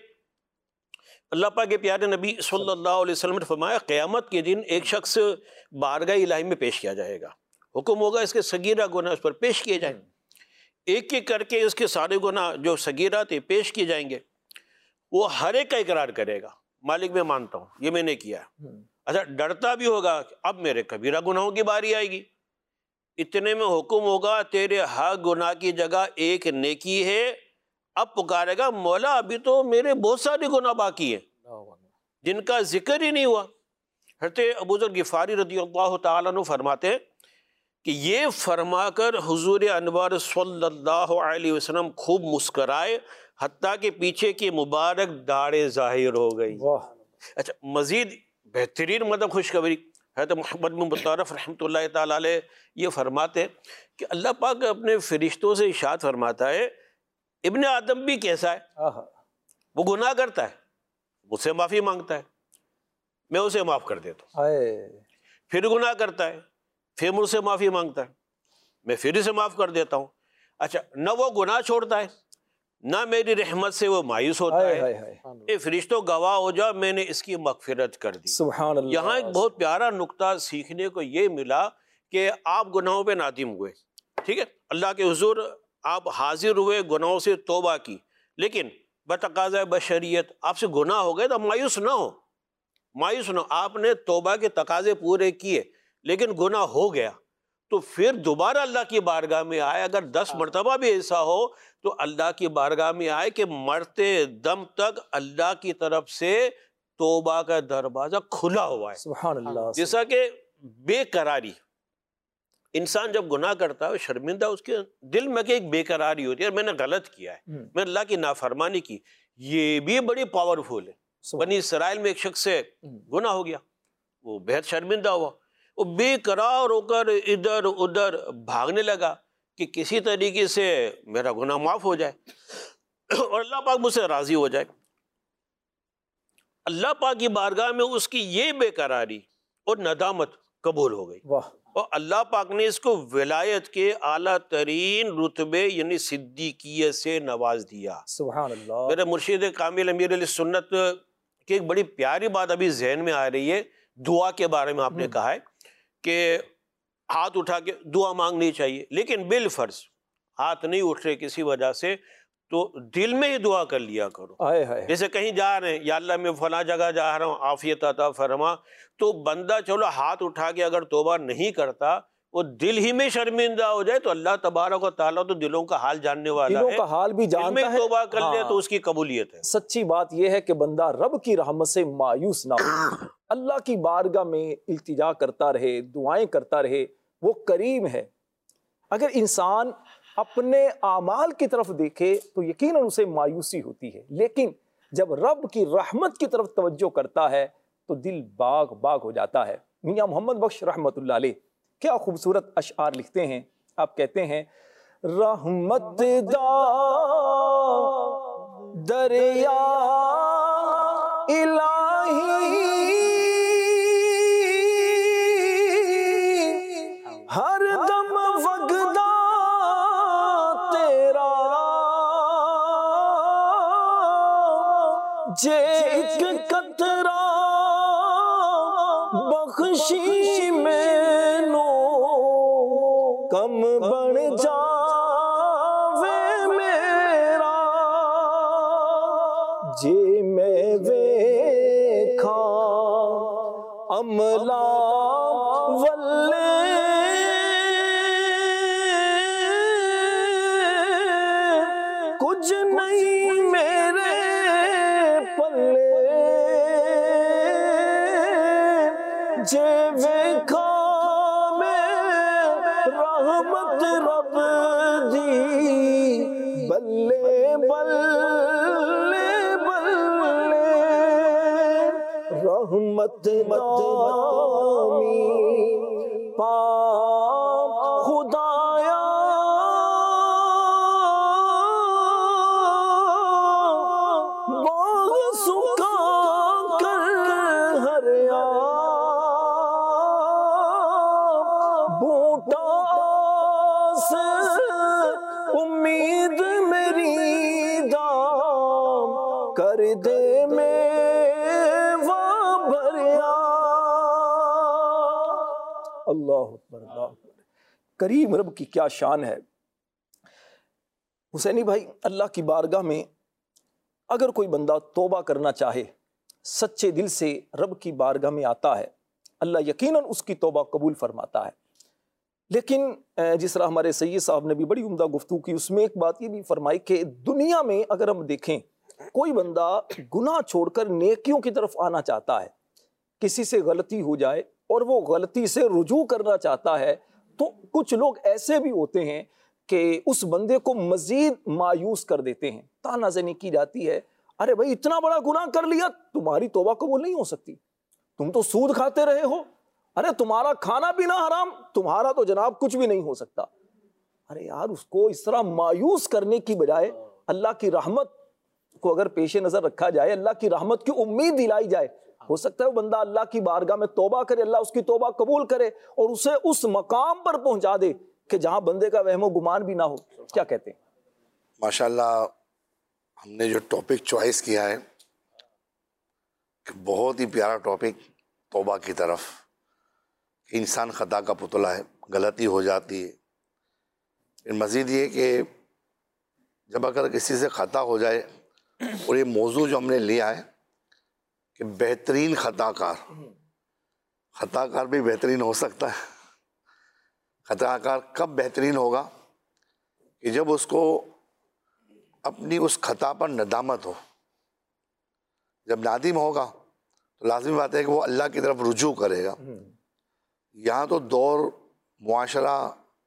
Speaker 4: اللہ پاک کے پیارے نبی صلی اللہ علیہ وسلم نے فرمایا قیامت کے دن ایک شخص بارگاہ الہی میں پیش کیا جائے گا، حکم ہوگا اس کے صغیرہ گناہ اس پر پیش کیے جائیں، ایک ایک کر کے اس کے سارے گناہ جو صغیرہ تھے پیش کیے جائیں گے۔ وہ ہر ایک کا اقرار کرے گا، مالک میں مانتا ہوں یہ میں نے کیا ہے۔ اچھا ڈرتا بھی ہوگا کہ اب میرے کبیرہ گناہوں کی باری آئے گی، اتنے میں حکم ہوگا تیرے ہر گناہ کی جگہ ایک نیکی ہے۔ اب پکارے گا مولا ابھی تو میرے بہت سارے گناہ باقی ہیں جن کا ذکر ہی نہیں ہوا۔ حضرت ابو ذر غفاری رضی اللہ تعالیٰ عنہ فرماتے ہیں کہ یہ فرما کر حضور انوار صلی اللہ علیہ وسلم خوب مسکرائے حتیٰ کہ پیچھے کی مبارک داڑھیں ظاہر ہو گئی۔ اچھا مزید بہترین مطلب خوشخبری حضرت محمد بن مطرف رحمۃ اللہ تعالیٰ علیہ یہ فرماتے ہیں کہ اللہ پاک اپنے فرشتوں سے ارشاد فرماتا ہے ابن آدم بھی کیسا ہے، وہ گناہ کرتا ہے، مجھ سے معافی مانگتا ہے، میں اسے معاف کر دیتا ہوں، پھر گناہ کرتا ہے، پھر مجھ سے معافی مانگتا ہے، میں پھر اسے معاف کر دیتا ہوں۔ اچھا نہ وہ گناہ چھوڑتا ہے نہ میری رحمت سے وہ مایوس ہوتا ہے، اے فرشتوں گواہ ہو جاؤ میں نے اس کی مغفرت کر دی۔
Speaker 2: سبحان اللہ۔
Speaker 4: یہاں ایک بہت پیارا نقطہ سیکھنے کو یہ ملا کہ آپ گناہوں پہ نادم ہوئے، ٹھیک ہے، اللہ کے حضور آپ حاضر ہوئے، گناہوں سے توبہ کی، لیکن بتقاضۂ بشریت آپ سے گناہ ہو گئے تو مایوس نہ ہو، مایوس نہ ہو، آپ نے توبہ کے تقاضے پورے کیے لیکن گناہ ہو گیا تو پھر دوبارہ اللہ کی بارگاہ میں آئے، اگر دس مرتبہ بھی ایسا ہو تو اللہ کی بارگاہ میں آئے کہ مرتے دم تک اللہ کی طرف سے توبہ کا دروازہ کھلا ہوا ہے۔
Speaker 2: سبحان اللہ۔
Speaker 4: جیسا کہ بے قراری، انسان جب گناہ کرتا ہے شرمندہ، اس کے دل میں کہ ایک بے قراری ہوتی ہے، میں نے غلط کیا ہے، میں اللہ کی نافرمانی کی، یہ بھی بڑی پاورفل ہے۔ بنی اسرائیل میں ایک شخص سے گناہ ہو گیا، وہ بہت شرمندہ ہوا، وہ بے قرار ہو کر ادھر ادھر بھاگنے لگا کہ کسی طریقے سے میرا گناہ معاف ہو جائے اور اللہ پاک مجھ سے راضی ہو جائے۔ اللہ پاک کی بارگاہ میں اس کی یہ بے قراری اور ندامت قبول ہو گئی، اور اللہ پاک نے اس کو ولایت کے اعلیٰ ترین رتبے یعنی صدیقیت سے نواز دیا۔
Speaker 2: سبحان اللہ۔
Speaker 4: میرے مرشد کامل امیر علیہ سنت کی ایک بڑی پیاری بات ابھی ذہن میں آ رہی ہے، دعا کے بارے میں آپ نے کہا ہے کہ ہاتھ اٹھا کے دعا مانگنی چاہیے، لیکن بالفرض ہاتھ نہیں اٹھ رہے کسی وجہ سے تو دل میں ہی دعا کر لیا کرو۔ جیسے کہیں جا رہے ہیں، یا اللہ میں فلاں جگہ جا رہا ہوں عافیت عطا فرما، تو بندہ چلو ہاتھ اٹھا کے اگر توبہ نہیں کرتا، وہ دل ہی میں شرمندہ ہو جائے تو اللہ تبارک و تعالیٰ تو دلوں کا حال جاننے والا ہے،
Speaker 2: دلوں کا حال بھی جانتا ہے،
Speaker 4: دل میں توبہ کر لے تو اس کی قبولیت ہے۔
Speaker 2: سچی بات یہ ہے کہ بندہ رب کی رحمت سے مایوس نہ ہو، اللہ کی بارگاہ میں التجا کرتا رہے، دعائیں کرتا رہے، وہ کریم ہے۔ اگر انسان اپنے اعمال کی طرف دیکھے تو یقیناً اسے مایوسی ہوتی ہے، لیکن جب رب کی رحمت کی طرف توجہ کرتا ہے تو دل باغ باغ ہو جاتا ہے۔ میاں محمد بخش رحمت اللہ علیہ کیا خوبصورت اشعار لکھتے ہیں، آپ کہتے ہیں رحمت دا دریا الہی ہر دم وگدا تیرا جے ایک قطرہ بخشی مینو کم عملہ واللے کچھ نہیں میرے پلے جے ویکھا میں رحمت رب دی بلے بلے بلے رحمت دامی پا خدایا باغ سکا کر ہریا بوٹا سے امید میری دام کر دے میوہ بھریا۔ اللہ اکبر، اللہ اکبر، کریم رب کی کیا شان ہے۔ حسینی بھائی، اللہ کی بارگاہ میں اگر کوئی بندہ توبہ کرنا چاہے، سچے دل سے رب کی بارگاہ میں آتا ہے، اللہ یقیناً اس کی توبہ قبول فرماتا ہے۔ لیکن جس طرح ہمارے سید صاحب نے بھی بڑی عمدہ گفتگو کی، اس میں ایک بات یہ بھی فرمائی کہ دنیا میں اگر ہم دیکھیں کوئی بندہ گناہ چھوڑ کر نیکیوں کی طرف آنا چاہتا ہے، کسی سے غلطی ہو جائے اور وہ غلطی سے رجوع کرنا چاہتا ہے، تو کچھ لوگ ایسے بھی ہوتے ہیں کہ اس بندے کو مزید مایوس کر دیتے ہیں، تانا زنی کی جاتی ہے، ارے بھائی اتنا بڑا گناہ کر لیا، تمہاری توبہ قبول نہیں ہو سکتی، تم تو سود کھاتے رہے ہو، ارے تمہارا کھانا پینا حرام، تمہارا تو جناب کچھ بھی نہیں ہو سکتا۔ ارے یار، اس کو اس طرح مایوس کرنے کی بجائے اللہ کی رحمت کو اگر پیش نظر رکھا جائے، اللہ کی رحمت کی امید دلائی جائے، ہو سکتا ہے وہ بندہ اللہ کی بارگاہ میں توبہ کرے، اللہ اس کی توبہ قبول کرے اور اسے اس مقام پر پہنچا دے کہ جہاں بندے کا وہم و گمان بھی نہ ہو۔ کیا کہتے ہیں؟
Speaker 5: ماشاءاللہ، ہم نے جو ٹاپک چوائس کیا ہے بہت ہی پیارا ٹاپک، توبہ کی طرف۔ انسان خطا کا پتلا ہے، غلطی ہو جاتی ہے۔ مزید یہ کہ جب اگر کسی سے خطا ہو جائے، اور یہ موضوع جو ہم نے لیا ہے کہ بہترین خطا کار، خطا کار بھی بہترین ہو سکتا ہے۔ خطا کار کب بہترین ہوگا؟ کہ جب اس کو اپنی اس خطا پر ندامت ہو۔ جب نادم ہوگا تو لازمی بات ہے کہ وہ اللہ کی طرف رجوع کرے گا۔ یہاں تو دور، معاشرہ،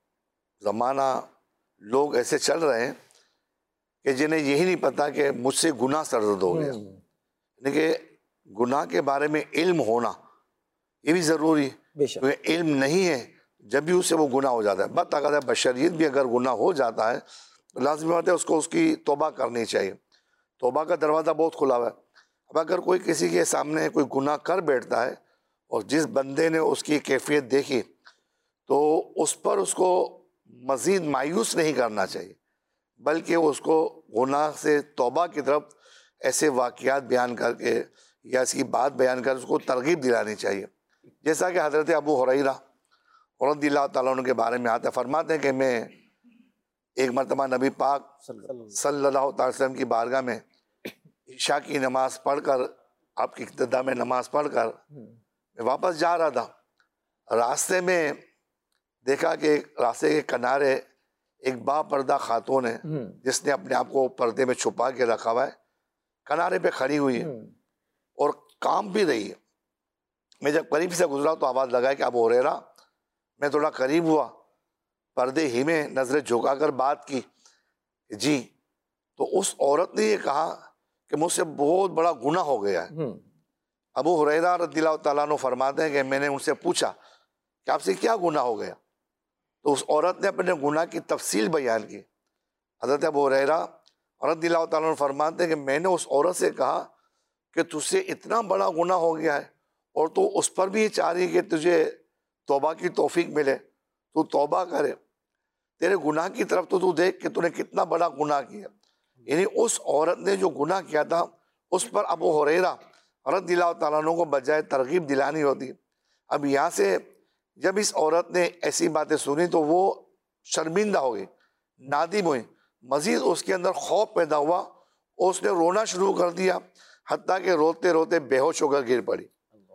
Speaker 5: زمانہ، لوگ ایسے چل رہے ہیں کہ جنہیں یہی نہیں پتا کہ مجھ سے گناہ سرزد ہو گیا۔ یعنی کہ گناہ کے بارے میں علم ہونا یہ بھی ضروری ہے، کیونکہ علم نہیں ہے جب بھی اس سے وہ گناہ ہو جاتا ہے۔ بات اگر بشریت بھی اگر گناہ ہو جاتا ہے تو لازمی بات ہے اس کو اس کی توبہ کرنی چاہیے۔ توبہ کا دروازہ بہت کھلا ہوا ہے۔ اب اگر کوئی کسی کے سامنے کوئی گناہ کر بیٹھتا ہے اور جس بندے نے اس کی کیفیت دیکھی تو اس پر اس کو مزید مایوس نہیں کرنا چاہیے، بلکہ اس کو گناہ سے توبہ کی طرف ایسے واقعات بیان کر کے یا اس کی بات بیان کر اس کو ترغیب دلانی چاہیے۔ جیسا کہ حضرت ابو ہریرہ رضی اللہ تعالیٰ عنہ کے بارے میں آتا ہے، فرماتے ہیں کہ میں ایک مرتبہ نبی پاک صلی اللہ علیہ وسلم کی بارگاہ میں عشاء کی نماز پڑھ کر، آپ کی ابتدا میں نماز پڑھ کر میں واپس جا رہا تھا۔ راستے میں دیکھا کہ راستے کے کنارے ایک با پردہ خاتون ہے جس نے اپنے آپ کو پردے میں چھپا کے رکھا ہوا ہے، کنارے پہ کھڑی ہوئی ہے اور کام بھی رہی ہے۔ میں جب قریب سے گزرا تو آواز لگا کہ ابو ہریرہ، میں تھوڑا قریب ہوا، پردے ہی میں نظریں جھکا کر بات کی جی، تو اس عورت نے یہ کہا کہ مجھ سے بہت بڑا گناہ ہو گیا ہے۔ ابو ہریرہ رضی اللہ تعالیٰ عنہ فرماتے ہیں کہ میں نے ان سے پوچھا کہ آپ سے کیا گناہ ہو گیا؟ تو اس عورت نے اپنے گناہ کی تفصیل بیان کی۔ حضرت ابو ہریرہ رضی اللہ تعالیٰ عنہ فرماتے ہیں کہ میں نے اس عورت سے کہا کہ تجھ سے اتنا بڑا گناہ ہو گیا ہے اور تو اس پر بھی یہ چاہ رہی کہ تجھے توبہ کی توفیق ملے، تو توبہ کرے، تیرے گناہ کی طرف تو تو دیکھ کہ تو نے کتنا بڑا گناہ کیا۔ یعنی اس عورت نے جو گناہ کیا تھا اس پر ابو ہریرہ رضی اللہ تعالیٰ عنہ کو بجائے ترغیب دلانی ہوتی۔ اب یہاں سے جب اس عورت نے ایسی باتیں سنی تو وہ شرمندہ ہو گئی، نادم ہوئی، مزید اس کے اندر خوف پیدا ہوا اور اس نے رونا شروع کر دیا، حتیٰ کہ روتے روتے بے ہوش ہو کر گر پڑی۔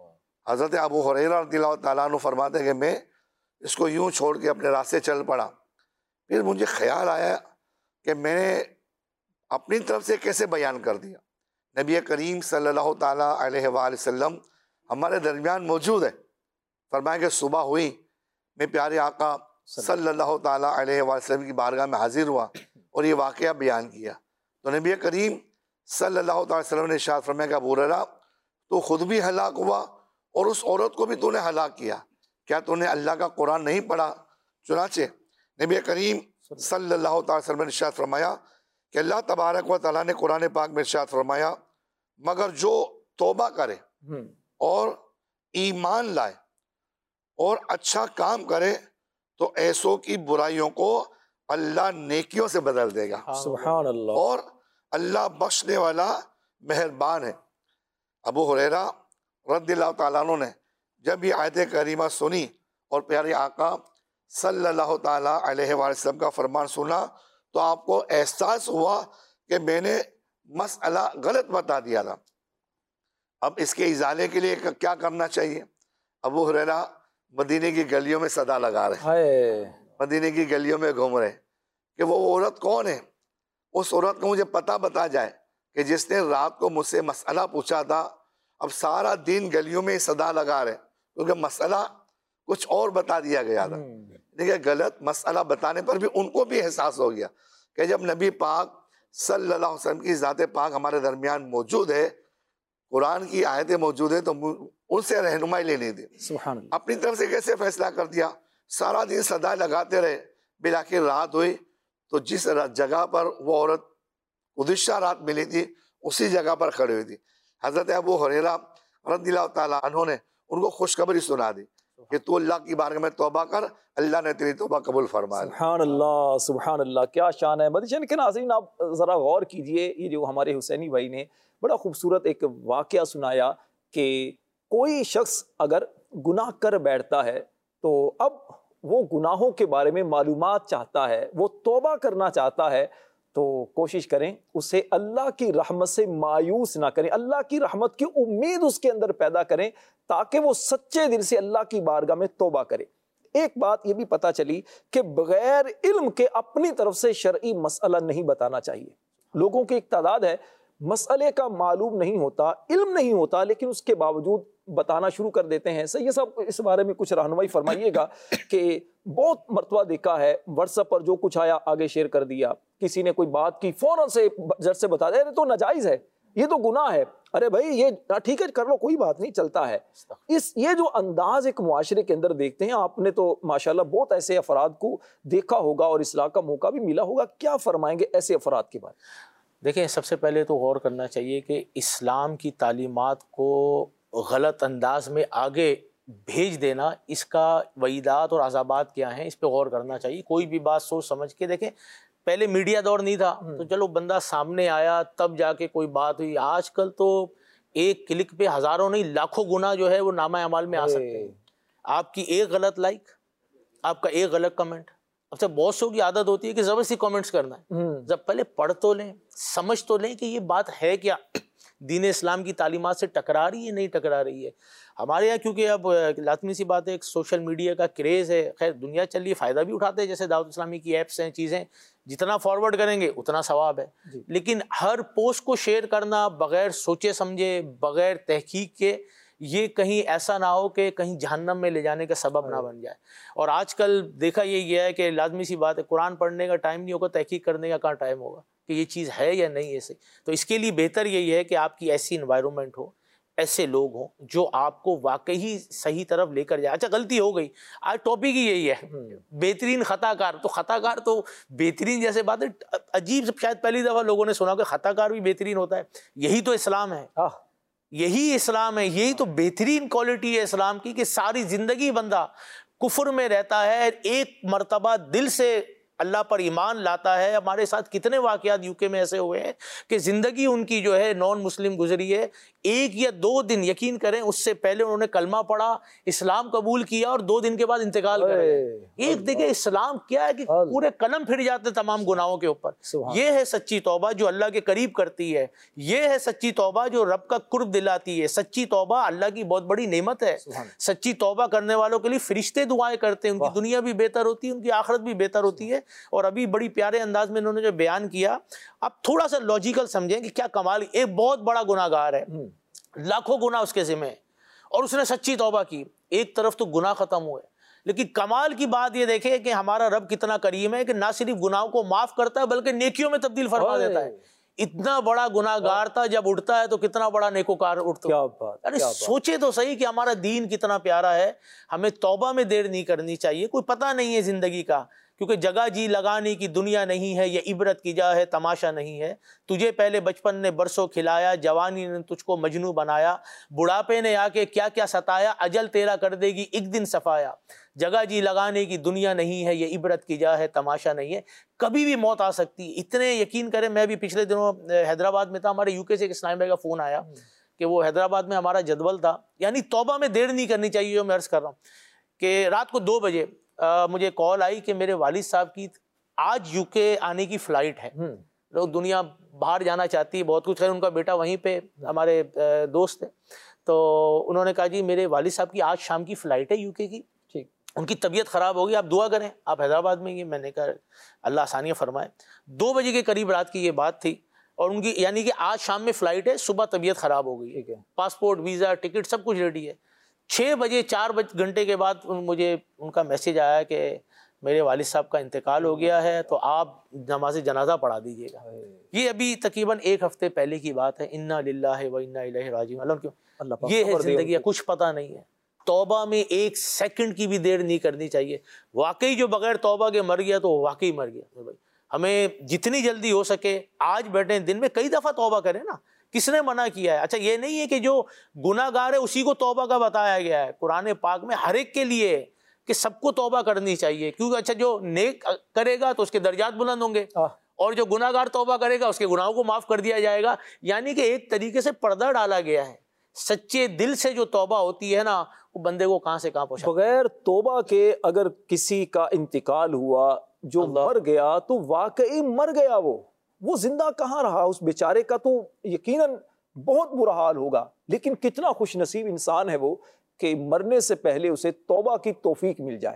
Speaker 5: حضرت ابو ہریرہ رضی اللہ تعالیٰ عنہ فرماتے ہیں کہ میں اس کو یوں چھوڑ کے اپنے راستے چل پڑا، پھر مجھے خیال آیا کہ میں نے اپنی طرف سے کیسے بیان کر دیا۔ نبی کریم صلی اللہ تعالیٰ علیہ وآلہ وسلم ہمارے درمیان موجود ہے، فرمایا کہ صبح ہوئی، میں پیارے آقا صلی اللہ تعالیٰ علیہ وآلہ وسلم کی بارگاہ میں حاضر ہوا اور یہ واقعہ بیان کیا، تو نبی کریم صلی اللہ تعالیٰ وسلم نے ارشاد فرمایا کہ ابو ہریرہ تو خود بھی ہلاک ہوا اور اس عورت کو بھی تو نے ہلاک کیا، کیا تو نے اللہ کا قرآن نہیں پڑھا؟ چنانچہ نبی کریم صلی اللہ تعالیٰ وسلم نے ارشاد فرمایا کہ اللہ تبارک و تعالیٰ نے قرآن پاک میں ارشاد فرمایا مگر جو توبہ کرے اور ایمان لائے اور اچھا کام کرے تو ایسوں کی برائیوں کو اللہ نیکیوں سے بدل دے گا،
Speaker 2: سبحان اللہ،
Speaker 5: اور اللہ بخشنے والا مہربان ہے۔ ابو ہریرہ رضی اللہ تعالیٰ عنہ نے جب یہ آیت کریمہ سنی اور پیارے آقا صلی اللہ تعالیٰ علیہ وآلہ وسلم کا فرمان سنا تو آپ کو احساس ہوا کہ میں نے مسئلہ غلط بتا دیا تھا، اب اس کے ازالے کے لیے کیا کرنا چاہیے؟ ابو ہریرہ مدینے کی گلیوں میں صدا لگا رہے،
Speaker 2: ہائے
Speaker 5: مدینے کی گلیوں میں گھوم رہے کہ وہ عورت کون ہے، اس عورت کو مجھے پتہ بتا جائے کہ جس نے رات کو مجھ سے مسئلہ پوچھا تھا، اب سارا دن گلیوں میں صدا لگا رہے کیونکہ مسئلہ کچھ اور بتا دیا گیا تھا، دیکھیں غلط مسئلہ بتانے پر بھی ان کو بھی احساس ہو گیا کہ جب نبی پاک صلی اللہ علیہ وسلم کی ذات پاک ہمارے درمیان موجود ہے، قرآن کی آیتیں موجود ہیں، تو ان سے رہنمائی لینی تھی،
Speaker 2: سبحان اللہ،
Speaker 5: اپنی طرف سے کیسے فیصلہ کر دیا؟ سارا دن صدا لگاتے رہے، بلاخر رات ہوئی تو جس جگہ پر وہ عورت گزشتہ رات ملی تھی اسی جگہ پر کھڑی ہوئی تھی، حضرت ابو ہریرہ رضی اللہ تعالیٰ عنہ نے ان کو خوشخبری سنا دی کہ تو اللہ کی بارگاہ میں توبہ کر، اللہ نے تیری توبہ قبول فرمایا۔
Speaker 2: سبحان اللہ، سبحان اللہ، کیا شان ہے۔ مدیشن کے ناظرین آپ ذرا غور کیجئے، یہ جو ہمارے حسینی بھائی نے بڑا خوبصورت ایک واقعہ سنایا کہ کوئی شخص اگر گناہ کر بیٹھتا ہے تو اب وہ گناہوں کے بارے میں معلومات چاہتا ہے، وہ توبہ کرنا چاہتا ہے، تو کوشش کریں اسے اللہ کی رحمت سے مایوس نہ کریں، اللہ کی رحمت کی امید اس کے اندر پیدا کریں تاکہ وہ سچے دل سے اللہ کی بارگاہ میں توبہ کرے۔ ایک بات یہ بھی پتہ چلی کہ بغیر علم کے اپنی طرف سے شرعی مسئلہ نہیں بتانا چاہیے۔ لوگوں کی ایک تعداد ہے مسئلے کا معلوم نہیں ہوتا، علم نہیں ہوتا، لیکن اس کے باوجود بتانا شروع کر دیتے ہیں۔ سید صاحب اس بارے میں کچھ رہنمائی فرمائیے گا کہ بہت مرتبہ دیکھا ہے واٹس ایپ پر جو کچھ آیا آگے شیئر کر دیا، کسی نے کوئی بات کی فوراً سے جٹ سے بتا دیا ارے تو ناجائز ہے، یہ تو گناہ ہے، ارے بھائی یہ ٹھیک ہے کر لو کوئی بات نہیں، چلتا ہے۔ اس یہ جو انداز ایک معاشرے کے اندر دیکھتے ہیں، آپ نے تو ماشاءاللہ بہت ایسے افراد کو دیکھا ہوگا اور اصلاح کا موقع بھی ملا ہوگا، کیا فرمائیں گے ایسے افراد کے بارے میں؟
Speaker 3: دیکھیں، سب سے پہلے تو غور کرنا چاہیے کہ اسلام کی تعلیمات کو غلط انداز میں آگے بھیج دینا، اس کا وعیدات اور عذابات کیا ہیں، اس پہ غور کرنا چاہیے۔ کوئی بھی بات سوچ سمجھ کے دیکھیں، پہلے میڈیا دور نہیں تھا تو چلو بندہ سامنے آیا تب جا کے کوئی بات ہوئی، آج کل تو ایک کلک پہ ہزاروں نہیں لاکھوں گنا جو ہے وہ نامہ اعمال میں آ سکتے ہیں۔ آپ کی ایک غلط لائک، آپ کا ایک غلط کمنٹ، اب سے بہت سو کی عادت ہوتی ہے کہ زبردستی کامنٹس کرنا ہے، جب پہلے پڑھ تو لیں، سمجھ تو لیں کہ یہ بات ہے کیا، دین اسلام کی تعلیمات سے ٹکرا رہی ہے نہیں ٹکرا رہی ہے۔ ہمارے یہاں کیونکہ اب لازمی سی بات ہے ایک سوشل میڈیا کا کریز ہے، خیر دنیا چل رہی ہے، فائدہ بھی اٹھاتے ہیں، جیسے دعوت اسلامی کی ایپس ہیں، چیزیں جتنا فارورڈ کریں گے اتنا ثواب ہے، لیکن ہر پوسٹ کو شیئر کرنا بغیر سوچے سمجھے، بغیر تحقیق کے، یہ کہیں ایسا نہ ہو کہ کہیں جہنم میں لے جانے کا سبب نہ بن جائے۔ اور آج کل دیکھا یہ گیا ہے کہ لازمی سی بات ہے قرآن پڑھنے کا ٹائم نہیں ہوگا، تحقیق کرنے کا کہاں ٹائم ہوگا کہ یہ چیز ہے یا نہیں ایسے۔ تو اس کے لیے بہتر یہی ہے کہ آپ کی ایسی انوائرمنٹ ہو، ایسے لوگ ہوں جو آپ کو واقعی صحیح طرف لے کر جائے۔ اچھا غلطی ہو گئی، آج ٹاپک ہی یہی ہے بہترین خطا کار، تو خطا کار تو بہترین جیسے بات ہے، عجیب شاید پہلی دفعہ لوگوں نے سنا کہ خطا کار بھی بہترین ہوتا ہے، یہی تو اسلام ہے، یہی اسلام ہے، یہی تو بہترین کوالٹی ہے اسلام کی کہ ساری زندگی بندہ کفر میں رہتا ہے، ایک مرتبہ دل سے اللہ پر ایمان لاتا ہے. ہمارے ساتھ کتنے واقعات یو کے میں ایسے ہوئے ہیں کہ زندگی ان کی جو ہے نان مسلم گزری ہے. ایک یا دو دن یقین کریں اس سے پہلے انہوں نے کلمہ پڑھا, اسلام قبول کیا اور دو دن کے بعد انتقال کر گئے. ایک دیکھیں اسلام کیا ہے کہ پورے قلم پھر جاتے تمام گناہوں کے اوپر. یہ ہے سچی توبہ جو اللہ کے قریب کرتی ہے. یہ ہے سچی توبہ جو رب کا قرب دلاتی ہے. سچی توبہ اللہ کی بہت بڑی نعمت ہے. سچی توبہ کرنے والوں کے لیے فرشتے دعائیں کرتے ہیں, ان کی دنیا بھی بہتر ہوتی ہے, ان کی آخرت بھی بہتر ہوتی ہے. اور ابھی بڑی پیارے انداز میں انہوں نے جو بیان کیا, اب تھوڑا سا لاجیکل سمجھیں کہ کیا کمال. ایک بہت بڑا گناہ گار ہے, لاکھوں گناہ اس کے ذمہ, اور اس نے سچی توبہ کی. ایک طرف تو گناہ ختم ہوئے, لیکن کمال کی بات یہ دیکھیں کہ ہمارا رب کتنا کریم ہے کہ نہ صرف گناہوں کو معاف کرتا ہے بلکہ نیکیوں میں تبدیل فرما دیتا ہے. اتنا بڑا گناہ گار تھا, جب اٹھتا ہے تو کتنا بڑا نیکوکار اٹھتا ہے. ارے سوچے تو صحیح کہ ہمارا دین کتنا پیارا ہے. ہمیں توبہ میں دیر نہیں کرنی چاہیے. کوئی پتہ نہیں ہے زندگی کا, کیونکہ جگہ جی لگانے کی دنیا نہیں ہے, یہ عبرت کی جا ہے, تماشا نہیں ہے. تجھے پہلے بچپن نے برسوں کھلایا, جوانی نے تجھ کو مجنوں بنایا, بڑھاپے نے آ کے کیا کیا ستایا, اجل تیرا کر دے گی ایک دن صفایا. جگہ جی لگانے کی دنیا نہیں ہے, یہ عبرت کی جا ہے, تماشا نہیں ہے. کبھی بھی موت آ سکتی ہے. اتنے یقین کریں, میں بھی پچھلے دنوں حیدرآباد میں تھا, ہمارے یو کے سے ایک اسلام بھائی کا فون آیا کہ وہ حیدرآباد میں ہمارا جدول تھا. یعنی توبہ میں دیر نہیں کرنی چاہیے. جو میں عرض کر رہا ہوں کہ رات کو دو بجے آ, مجھے کال آئی کہ میرے والد صاحب کی آج یو کے آنے کی فلائٹ ہے. لوگ دنیا باہر جانا چاہتی ہے بہت کچھ. خیر ان کا بیٹا وہیں پہ ہمارے دوست ہے, تو انہوں نے کہا جی میرے والد صاحب کی آج شام کی فلائٹ ہے یو کے کی, ان کی طبیعت خراب ہوگی, آپ دعا کریں. آپ حیدرآباد میں یہ, میں نے کہا اللہ آسانیاں فرمائے. دو بجے کے قریب رات کی یہ بات تھی, اور ان کی یعنی کہ آج شام میں فلائٹ ہے, صبح طبیعت خراب ہو گئی. پاسپورٹ, ویزا, ٹکٹ سب کچھ ریڈی ہے. چھ بجے چار بج گھنٹے کے بعد مجھے ان کا میسیج آیا کہ میرے والد صاحب کا انتقال ہو گیا ہے, تو آپ نماز جنازہ پڑھا دیجیے گا. یہ ابھی تقریباً ایک ہفتے پہلے کی بات ہے. انا للہ و انا الیہ راجعون. اللہ کیوں, یہ ہے زندگی, کچھ پتہ نہیں ہے. توبہ میں ایک سیکنڈ کی بھی دیر نہیں کرنی چاہیے. واقعی جو بغیر توبہ کے مر گیا تو واقعی مر گیا. ہمیں جتنی جلدی ہو سکے آج بیٹھیں, دن میں کئی دفعہ توبہ کریں نا. کس نے منع کیا ہے؟ اچھا یہ نہیں ہے کہ جو گناہ گار ہے اسی کو توبہ کا بتایا گیا ہے. قرآن پاک میں ہر ایک کے لیے کہ سب کو توبہ کرنی چاہیے, کیونکہ اچھا جو نیک کرے گا تو اس کے درجات بلند ہوں گے, اور جو گناہ گار توبہ کرے گا اس کے گناہوں کو معاف کر دیا جائے گا. یعنی کہ ایک طریقے سے پردہ ڈالا گیا ہے. سچے دل سے جو توبہ ہوتی ہے نا, وہ بندے کو کہاں سے کہاں پہنچا.
Speaker 2: بغیر توبہ کے اگر کسی کا انتقال ہوا جو مر گیا تو واقعی مر گیا, وہ وہ زندہ کہاں رہا. اس بیچارے کا تو یقیناً بہت برا حال ہوگا. لیکن کتنا خوش نصیب انسان ہے وہ کہ مرنے سے پہلے اسے توبہ کی توفیق مل جائے.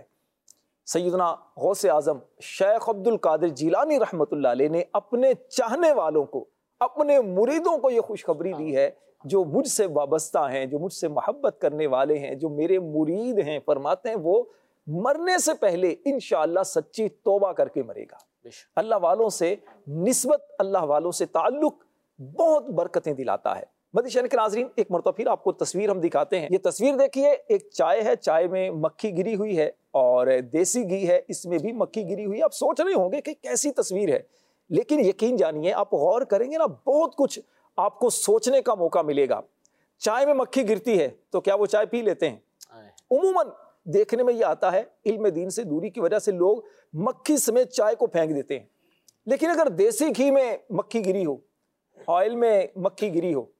Speaker 2: سیدنا غوث اعظم شیخ عبد القادر جیلانی رحمۃ اللہ علیہ نے اپنے چاہنے والوں کو, اپنے مریدوں کو یہ خوشخبری دی ہے جو مجھ سے وابستہ ہیں, جو مجھ سے محبت کرنے والے ہیں, جو میرے مرید ہیں. فرماتے ہیں وہ مرنے سے پہلے انشاءاللہ سچی توبہ کر کے مرے گا. اللہ والوں سے نسبت, اللہ والوں سے تعلق بہت برکتیں دلاتا ہے. مدنی چینل کے ناظرین, ایک مرتبہ پھر آپ کو تصویر ہم دکھاتے ہیں. یہ تصویر دیکھیے, ایک چائے ہے, چائے میں مکھی گری ہوئی ہے اور دیسی گھی ہے, اس میں بھی مکھی گری ہوئی ہے. آپ سوچ رہے ہوں گے کہ کیسی تصویر ہے, لیکن یقین جانیے آپ غور کریں گے نا, بہت کچھ آپ کو سوچنے کا موقع ملے گا. چائے میں مکھی گرتی ہے تو کیا وہ چائے پی لیتے ہیں؟ عموماً دیکھنے میں یہ آتا ہے علم دین سے دوری کی وجہ سے لوگ مکھی سمیت چائے کو پھینک دیتے ہیں. لیکن اگر دیسی گھی میں مکھی گری ہو, آئل میں مکھی گری ہو,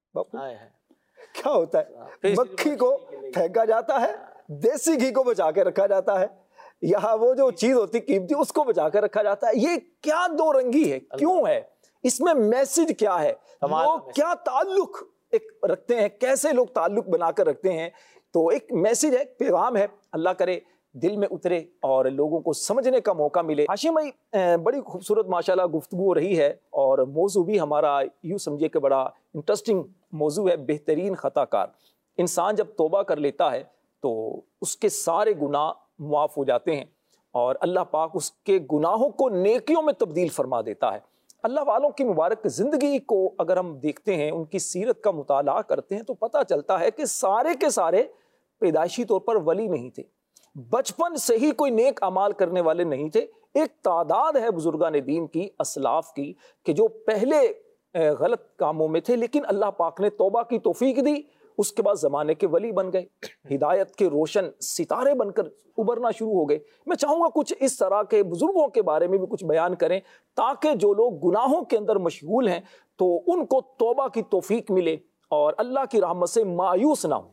Speaker 2: کیا ہوتا ہے؟ مکھی کو پھینکا جاتا ہے, دیسی گھی کو بچا کے رکھا جاتا ہے, یہاں وہ جو چیز ہوتی قیمتی اس کو بچا کے رکھا جاتا ہے. یہ کیا دو رنگی ہے, کیوں ہے, اس میں میسج کیا ہے, لوگ کیا تعلق ایک رکھتے ہیں, کیسے لوگ تعلق بنا کر رکھتے ہیں. تو ایک میسج ہے, ایک پیغام ہے, اللہ کرے دل میں اترے اور لوگوں کو سمجھنے کا موقع ملے. ہاشم بھائی بڑی خوبصورت ماشاءاللہ گفتگو رہی ہے, اور موضوع بھی ہمارا یوں سمجھے کہ بڑا انٹرسٹنگ موضوع ہے, بہترین خطا کار. انسان جب توبہ کر لیتا ہے تو اس کے سارے گناہ معاف ہو جاتے ہیں, اور اللہ پاک اس کے گناہوں کو نیکیوں میں تبدیل فرما دیتا ہے. اللہ والوں کی مبارک زندگی کو اگر ہم دیکھتے ہیں, ان کی سیرت کا مطالعہ کرتے ہیں, تو پتہ چلتا ہے کہ سارے کے سارے پیدائشی طور پر ولی نہیں تھے, بچپن سے ہی کوئی نیک اعمال کرنے والے نہیں تھے. ایک تعداد ہے بزرگان دین کی, اسلاف کی, کہ جو پہلے غلط کاموں میں تھے, لیکن اللہ پاک نے توبہ کی توفیق دی, اس کے بعد زمانے کے ولی بن گئے، ہدایت کے روشن ستارے بن کر ابھرنا شروع ہو گئے۔ میں چاہوں گا کچھ اس طرح کے بزرگوں کے بارے میں بھی کچھ بیان کریں تاکہ جو لوگ گناہوں کے اندر مشغول ہیں تو ان کو توبہ کی توفیق ملے اور اللہ کی رحمت سے مایوس نہ ہوں۔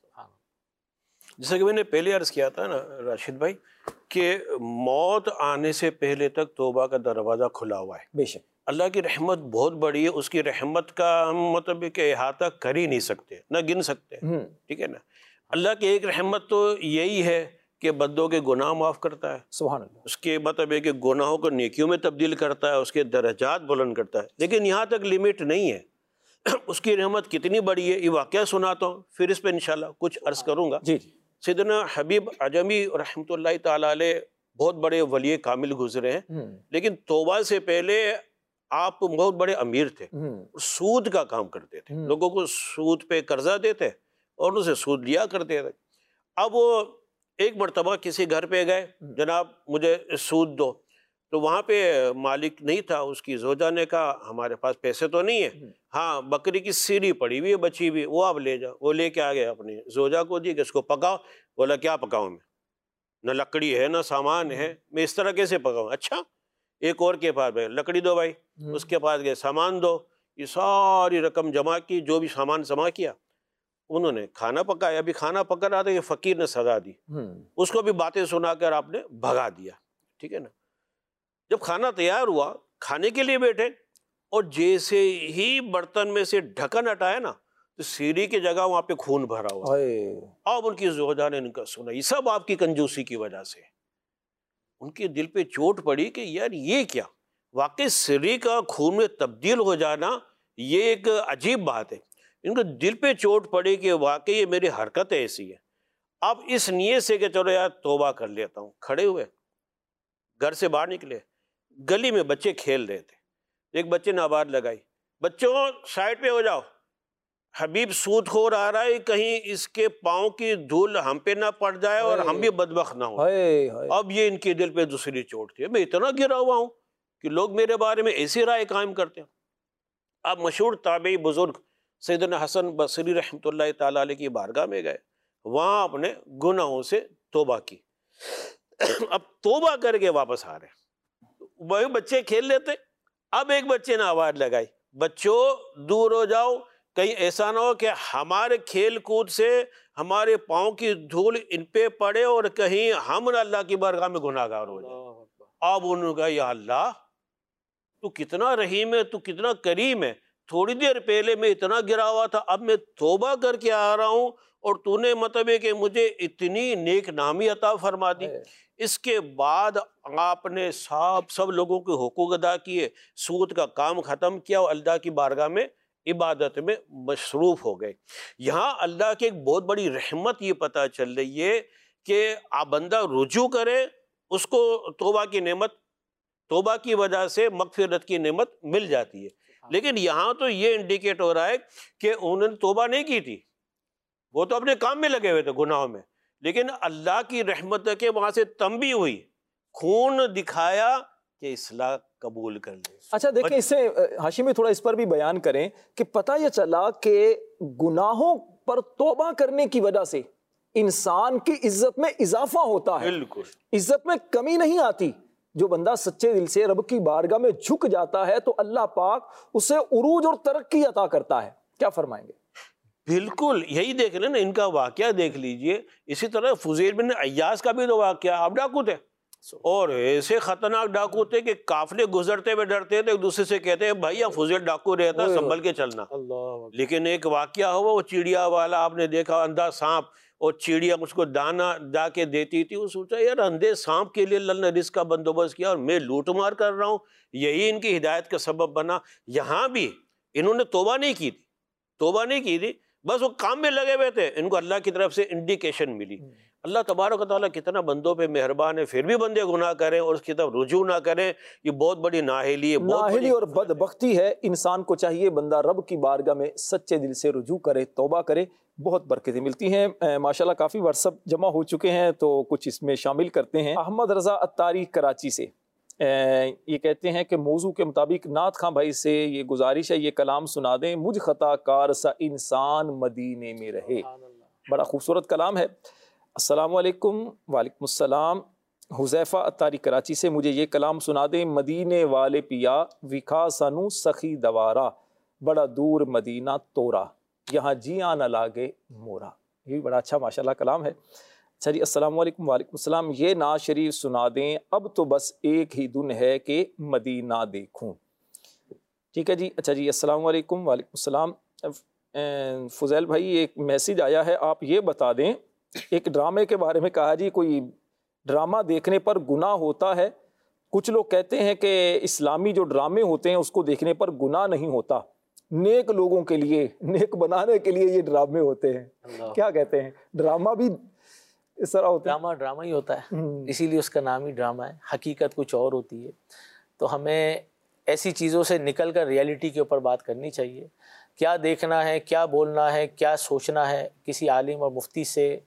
Speaker 4: جیسا کہ میں نے پہلے عرض کیا تھا نا راشد بھائی کہ موت آنے سے پہلے تک توبہ کا دروازہ کھلا ہوا ہے۔
Speaker 2: بے شک
Speaker 4: اللہ کی رحمت بہت بڑی ہے، اس کی رحمت کا ہم مطلب کہ احاطہ کر ہی نہیں سکتے، نہ گن سکتے، ٹھیک ہے نا۔ اللہ کی ایک رحمت تو یہی ہے کہ بندوں کے گناہ معاف کرتا ہے،
Speaker 2: سبحان اللہ،
Speaker 4: اس کے مطلب ہے کہ گناہوں کو نیکیوں میں تبدیل کرتا ہے، اس کے درجات بلند کرتا ہے، لیکن یہاں تک لمٹ نہیں ہے۔ اس کی رحمت کتنی بڑی ہے یہ واقعہ سناتا ہوں، پھر اس پہ انشاءاللہ کچھ عرض کروں گا۔
Speaker 2: جی جی
Speaker 4: سیدنا حبیب عجمی رحمۃ اللہ تعالیٰ علیہ بہت بڑے ولی کامل گزرے ہیں، لیکن توبہ سے پہلے آپ بہت بڑے امیر تھے، سود کا کام کرتے تھے، لوگوں کو سود پہ قرضہ دیتے اور ان سے سود لیا کرتے تھے۔ اب وہ ایک مرتبہ کسی گھر پہ گئے، جناب مجھے سود دو، تو وہاں پہ مالک نہیں تھا، اس کی زوجہ نے کہا ہمارے پاس پیسے تو نہیں ہیں، ہاں بکری کی سیری پڑی ہوئی ہے بچی ہوئی، وہ آپ لے جاؤ۔ وہ لے کے آ گئے اپنی زوجہ کو دی کہ اس کو پکاؤ۔ بولا کیا پکاؤں میں، نہ لکڑی ہے نہ سامان ہے، میں اس طرح کیسے پکاؤں؟ اچھا ایک اور کے پاس گئے، لکڑی دو بھائی، اس کے پاس گئے سامان دو، یہ ساری رقم جمع کی، جو بھی سامان جمع کیا انہوں نے کھانا پکایا۔ ابھی کھانا پکا رہا تھا کہ فقیر نے سزا دی، اس کو بھی باتیں سنا کر آپ نے بھگا دیا، ٹھیک ہے نا۔ جب کھانا تیار ہوا کھانے کے لیے بیٹھے اور جیسے ہی برتن میں سے ڈھکن ہٹایا نا تو سیری کی جگہ وہاں پہ خون بھرا ہوا۔ اب ان کی زوجہ نے ان کا سنا یہ سب آپ کی کنجوسی کی وجہ سے۔ ان کے دل پہ چوٹ پڑی کہ یار یہ کیا، واقعی سری کا خون میں تبدیل ہو جانا یہ ایک عجیب بات ہے۔ ان کو دل پہ چوٹ پڑی کہ واقعی یہ میری حرکت ایسی ہے۔ اب اس نیت سے کہ چلو یار توبہ کر لیتا ہوں، کھڑے ہوئے گھر سے باہر نکلے، گلی میں بچے کھیل رہے تھے، ایک بچے نے آواز لگائی بچوں سائڈ پہ ہو جاؤ، حبیب سود خور آ رہا ہے، کہیں اس کے پاؤں کی دھول ہم پہ نہ پڑ جائے اور ہم بھی بدبخت نہ ہو۔ اب یہ ان کے دل پہ دوسری چوٹ تھی، میں اتنا گرا ہوا ہوں کہ لوگ میرے بارے میں ایسی رائے قائم کرتے ہیں۔ اب مشہور تابعی بزرگ سیدنا حسن بصری رحمۃ اللہ تعالیٰ علیہ کی بارگاہ میں گئے، وہاں اپنے گناہوں سے توبہ کی۔ اب توبہ کر کے واپس آ رہے ہیں، وہی بچے کھیل لیتے۔ اب ایک بچے نے آواز لگائی بچوں دور ہو جاؤ، کہیں ایسا نہ ہو کہ ہمارے کھیل کود سے ہمارے پاؤں کی دھول ان پہ پڑے اور کہیں ہم اللہ کی بارگاہ میں گناہ گار ہو جائیں۔ اب انہوں نے کہا یا اللہ تو کتنا رحیم ہے، تو کتنا کریم ہے، تھوڑی دیر پہلے میں اتنا گرا ہوا تھا، اب میں توبہ کر کے آ رہا ہوں اور تو نے مطلب ہے کہ مجھے اتنی نیک نامی عطا فرما دی۔ اس کے بعد آپ نے سب سب لوگوں کے حقوق ادا کیے، سود کا کام ختم کیا اور اللہ کی بارگاہ میں عبادت میں مصروف ہو گئے۔ یہاں اللہ کی ایک بہت بڑی رحمت یہ پتہ چل رہی ہے کہ آپ بندہ رجوع کرے، اس کو توبہ کی نعمت، توبہ کی وجہ سے مغفرت کی نعمت مل جاتی ہے۔ لیکن یہاں تو یہ انڈیکیٹ ہو رہا ہے کہ انہوں نے توبہ نہیں کی تھی، وہ تو اپنے کام میں لگے ہوئے تھے گناہوں میں، لیکن اللہ کی رحمت کے وہاں سے تنبیہ ہوئی، خون دکھایا کہ اصلاح قبول کر لے۔
Speaker 2: اچھا دیکھیں، اس سے ہاشمی تھوڑا اس پر بھی بیان کریں کہ پتہ یہ چلا کہ گناہوں پر توبہ کرنے کی وجہ سے انسان کی عزت میں اضافہ ہوتا ہے،
Speaker 4: بالکل
Speaker 2: عزت میں کمی نہیں آتی۔ جو بندہ سچے دل سے رب کی بارگاہ میں جھک جاتا ہے تو اللہ پاک اسے عروج اور ترقی عطا کرتا ہے۔ کیا فرمائیں گے؟
Speaker 4: بالکل یہی دیکھ لیں نا، ان کا واقعہ دیکھ لیجئے۔ اسی طرح فضیل بن عیاض کا بھی تو واقعہ، آپ ڈاکو تھے اور ایسے خطرناک ڈاکو تھے کہ قافلے گزرتے ہوئے ڈرتے تھے، ایک دوسرے سے کہتے ہیں بھائی یہ فضیل ڈاکو رہتا سنبھل کے چلنا۔ لیکن ایک واقعہ ہوا، وہ چڑیا والا آپ نے دیکھا، اندھا سانپ، اور چڑیا اس کو دانا دا کے دیتی تھی، وہ سوچا یار اندھے سانپ کے لیے اللہ نے رزق کا بندوبست کیا اور میں لوٹ مار کر رہا ہوں، یہی ان کی ہدایت کا سبب بنا۔ یہاں بھی انہوں نے توبہ نہیں کی تھی، توبہ نہیں کی تھی، بس وہ کام میں لگے ہوئے تھے، ان کو اللہ کی طرف سے انڈیکیشن ملی۔ اللہ تبارک و تعالیٰ کتنا بندوں پہ مہربان ہے، پھر بھی بندے گناہ کریں اور اس کی طرف رجوع نہ کریں، یہ بہت بڑی نااہلی ہے،
Speaker 2: نااہلی اور بدبختی ہے۔ انسان کو چاہیے بندہ رب کی بارگاہ میں سچے دل سے رجوع کرے، توبہ کرے، بہت برکتیں ملتی ہیں۔ ماشاءاللہ کافی واٹس ایپ جمع ہو چکے ہیں تو کچھ اس میں شامل کرتے ہیں۔ احمد رضا اتاری کراچی سے یہ کہتے ہیں کہ موضوع کے مطابق نعت خاں بھائی سے یہ گزارش ہے، یہ کلام سنا دیں، مجھ خطا کار سا انسان مدینے میں رہے. بڑا خوبصورت کلام ہے. السلام علیکم. وعلیکم السلام. حذیفہ اتاری کراچی سے، مجھے یہ کلام سنا دیں، مدینے والے پیا وکھا سنو سخی دوارا، بڑا دور مدینہ تورا، یہاں جیاں نہ لاگے مورا. یہ بھی بڑا اچھا ماشاءاللہ کلام ہے. اچھا جی، السلام علیکم. وعلیکم السلام. یہ نعت شریف سنا دیں، اب تو بس ایک ہی دن ہے کہ مدینہ دیکھوں. ٹھیک ہے جی. اچھا جی، السلام علیکم. وعلیکم السلام. فضیل بھائی ایک میسیج آیا ہے، آپ یہ بتا دیں، ایک ڈرامے کے بارے میں کہا جی کوئی ڈرامہ دیکھنے پر گناہ ہوتا ہے. کچھ لوگ کہتے ہیں کہ اسلامی جو ڈرامے ہوتے ہیں اس کو دیکھنے پر گناہ نہیں ہوتا، نیک لوگوں کے لیے، نیک بنانے کے لیے یہ ڈرامے ہوتے ہیں. کیا کہتے ہیں؟ ڈرامہ بھی اس طرح ہوتا ہے؟
Speaker 3: ڈرامہ ڈرامہ ہی ہوتا ہے، اسی لیے اس کا نام ہی ڈرامہ ہے. حقیقت کچھ اور ہوتی ہے. تو ہمیں ایسی چیزوں سے نکل کر ریئلٹی کے اوپر بات کرنی چاہیے. کیا دیکھنا ہے، کیا بولنا ہے، کیا سوچنا ہے، کسی عالم اور مفتی سے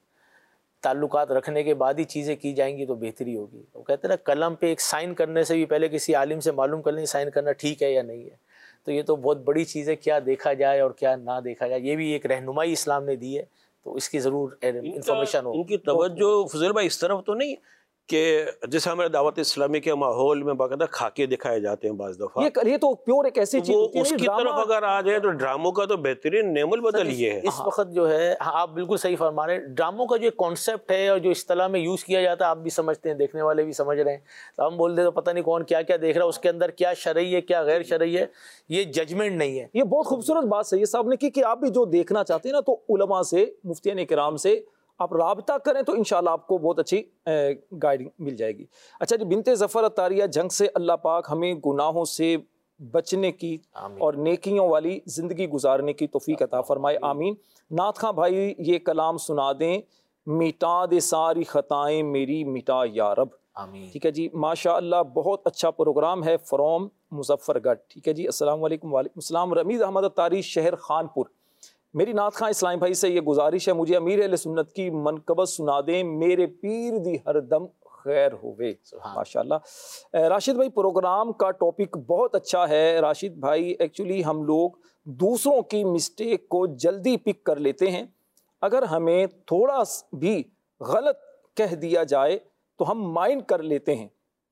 Speaker 3: تعلقات رکھنے کے بعد ہی چیزیں کی جائیں گی تو بہتری ہوگی. وہ کہتے ہیں نا، قلم پہ ایک سائن کرنے سے بھی پہلے کسی عالم سے معلوم کر لیں سائن کرنا ٹھیک ہے یا نہیں ہے. تو یہ تو بہت بڑی چیز ہے، کیا دیکھا جائے اور کیا نہ دیکھا جائے. یہ بھی ایک رہنمائی اسلام نے دی ہے، تو اس کی ضرور انفارمیشن ہو.
Speaker 4: ان کی توجہ فضیل بھائی اس طرف تو نہیں کہ جیسے ہمارے دعوت اسلامی کے ماحول میں باقاعدہ خاکے دکھائے جاتے ہیں بعض دفعہ،
Speaker 2: یہ تو پیور ایک ایسی چیز
Speaker 4: وہ اس کی طرف اگر آ جائے تو ڈراموں کا تو بہترین نعم البدل یہ ہے.
Speaker 3: اس وقت جو ہے، ہاں آپ بالکل صحیح فرما رہے ہیں، ڈراموں کا جو کانسیپٹ ہے اور جو اصطلاح میں یوز کیا جاتا ہے آپ بھی سمجھتے ہیں، دیکھنے والے بھی سمجھ رہے ہیں. تو ہم بول دیں تو پتہ نہیں کون کیا کیا دیکھ رہا ہے، اس کے اندر کیا شرعی ہے کیا غیر شرعی ہے، یہ ججمنٹ نہیں ہے.
Speaker 2: یہ بہت خوبصورت بات سید صاحب نے کی کہ آپ بھی جو دیکھنا چاہتے ہیں نا تو علماء سے، مفتیان کرام سے آپ رابطہ کریں تو انشاءاللہ آپ کو بہت اچھی گائیڈنگ مل جائے گی. اچھا جی، بنت ظفر اتاریہ جنگ سے، اللہ پاک ہمیں گناہوں سے بچنے کی اور نیکیوں والی زندگی گزارنے کی توفیق عطا فرمائے، آمین. نعت خاں بھائی یہ کلام سنا دیں، مٹا دے ساری خطائیں میری مٹا یا رب.
Speaker 3: آمین.
Speaker 2: ٹھیک ہے جی، ماشاءاللہ بہت اچھا پروگرام ہے، فرام مظفر گڑھ. ٹھیک ہے جی، السلام علیکم. وعلیکم السلام. رمیز احمد اتاری شہر خانپور، میری نعت خاں اسلامی بھائی سے یہ گزارش ہے، مجھے امیر اہل سنت کی منقبت سنا دیں، میرے پیر دی ہر دم خیر ہوئے. ماشاءاللہ. راشد بھائی پروگرام کا ٹاپک بہت اچھا ہے. راشد بھائی ایکچولی ہم لوگ دوسروں کی مسٹیک کو جلدی پک کر لیتے ہیں، اگر ہمیں تھوڑا بھی غلط کہہ دیا جائے تو ہم مائنڈ کر لیتے ہیں،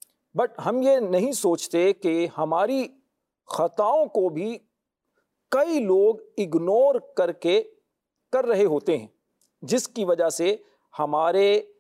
Speaker 2: بٹ ہم یہ نہیں سوچتے کہ ہماری خطاؤں کو بھی کئی لوگ اگنور کر کے کر رہے ہوتے ہیں، جس کی وجہ سے ہمارے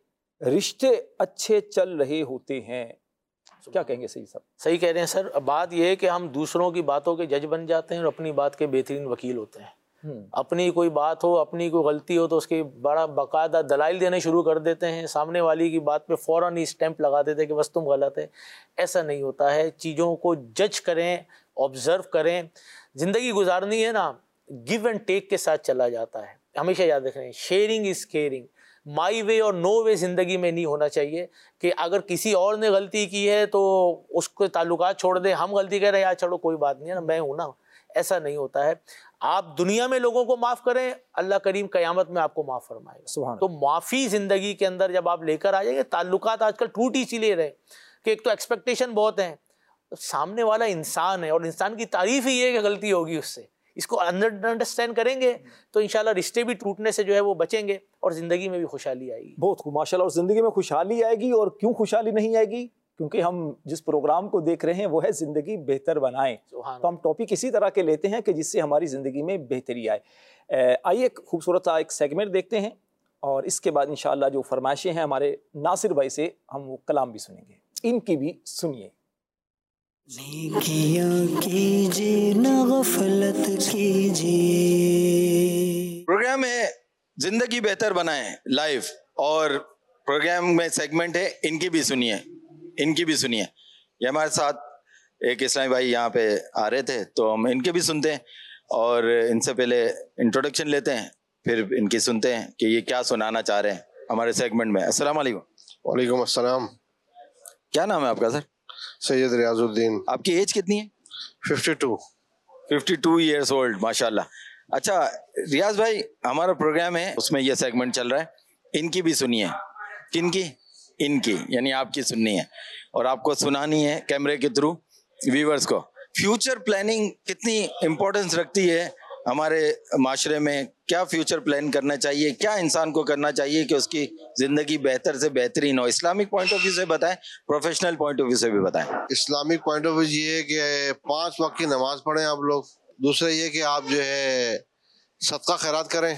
Speaker 2: رشتے اچھے چل رہے ہوتے ہیں. کیا کہیں گے سید صاحب؟
Speaker 3: صحیح کہہ رہے ہیں سر. بات یہ ہے کہ ہم دوسروں کی باتوں کے جج بن جاتے ہیں اور اپنی بات کے بہترین وکیل ہوتے ہیں. اپنی کوئی بات ہو، اپنی کوئی غلطی ہو تو اس کی بڑا باقاعدہ دلائل دینے شروع کر دیتے ہیں، سامنے والی کی بات پہ فوراً ہی اسٹیمپ لگا دیتے ہیں کہ بس تم غلط ہے. ایسا نہیں ہوتا ہے. چیزوں کو جج کریں، آبزرو کریں. زندگی گزارنی ہے نا، گیو اینڈ ٹیک کے ساتھ چلا جاتا ہے. ہمیشہ یاد رکھیں، شیئرنگ از کیئرنگ. مائی وے اور نو وے زندگی میں نہیں ہونا چاہیے کہ اگر کسی اور نے غلطی کی ہے تو اس کے تعلقات چھوڑ دیں، ہم غلطی کر رہے ہیں یار چھوڑو کوئی بات نہیں ہے نا، میں ہوں نا. ایسا نہیں ہوتا ہے. آپ دنیا میں لوگوں کو معاف کریں، اللہ کریم قیامت میں آپ کو معاف فرمائے گا. تو معافی زندگی کے اندر جب آپ لے کر آ جائیں گے، تعلقات آج کل ٹوٹ اسی لیے رہے کہ ایک تو ایکسپیکٹیشن بہت ہیں، سامنے والا انسان ہے اور انسان کی تعریف ہی ہے کہ غلطی ہوگی اس سے. اس کو انڈرسٹینڈ کریں گے تو انشاءاللہ رشتے بھی ٹوٹنے سے جو ہے وہ بچیں گے اور زندگی میں بھی خوشحالی آئے گی.
Speaker 2: بہت خوب ماشاءاللہ. اور زندگی میں خوشحالی آئے گی. اور کیوں خوشحالی نہیں آئے گی؟ کیونکہ ہم جس پروگرام کو دیکھ رہے ہیں وہ ہے زندگی بہتر بنائیں. تو ہم ٹاپک اسی طرح کے لیتے ہیں کہ جس سے ہماری زندگی میں بہتری آئے. آئیے ایک خوبصورت سا ایک سیگمنٹ دیکھتے ہیں اور اس کے بعد انشاءاللہ جو فرمائشیں ہیں ہمارے ناصر بھائی سے ہم وہ کلام بھی سنیں گے، ان کی بھی سنیے.
Speaker 6: نیکیاں کیجیے نہ غفلت کیجیے.
Speaker 7: پروگرام ہے زندگی بہتر بنائیں لائیو، اور پروگرام میں سیگمنٹ ہے ان کی بھی سنیے، ان کی بھی سنیے. یہ ہمارے ساتھ ایک اسلامی بھائی یہاں پہ آ رہے تھے تو ہم ان کے بھی سنتے ہیں اور ان سے پہلے انٹروڈکشن لیتے ہیں، پھر ان کی سنتے ہیں کہ یہ کیا سنانا چاہ رہے ہیں ہمارے سیگمنٹ میں. السلام علیکم.
Speaker 8: وعلیکم السلام.
Speaker 7: کیا نام ہے آپ کا سر؟
Speaker 8: سید ریاض الدین.
Speaker 7: آپ کی ایج کتنی ہے؟
Speaker 8: Fifty two.
Speaker 7: Fifty two years old, ماشاء اللہ. اچھا ریاض بھائی، ہمارا پروگرام ہے اس میں یہ سیگمنٹ چل رہا ہے ان کی بھی سنیے. کن کی؟ ان کی یعنی آپ کی سننی ہے اور آپ کو سنانی ہے کیمرے کے تھرو ویورز کو. فیوچر پلاننگ کتنی امپورٹنس رکھتی ہے ہمارے معاشرے میں؟ کیا فیوچر پلان کرنا چاہیے؟ کیا انسان کو کرنا چاہیے کہ اس کی زندگی بہتر سے بہترین ہو؟ اسلامک پوائنٹ آف ویو سے بتائیں, پروفیشنل پوائنٹ آف ویو سے بھی بتائیں.
Speaker 8: اسلامک پوائنٹ آف ویو یہ ہے کہ پانچ وقت کی نماز پڑھیں آپ لوگ. دوسرا یہ کہ آپ جو ہے صدقہ خیرات کریں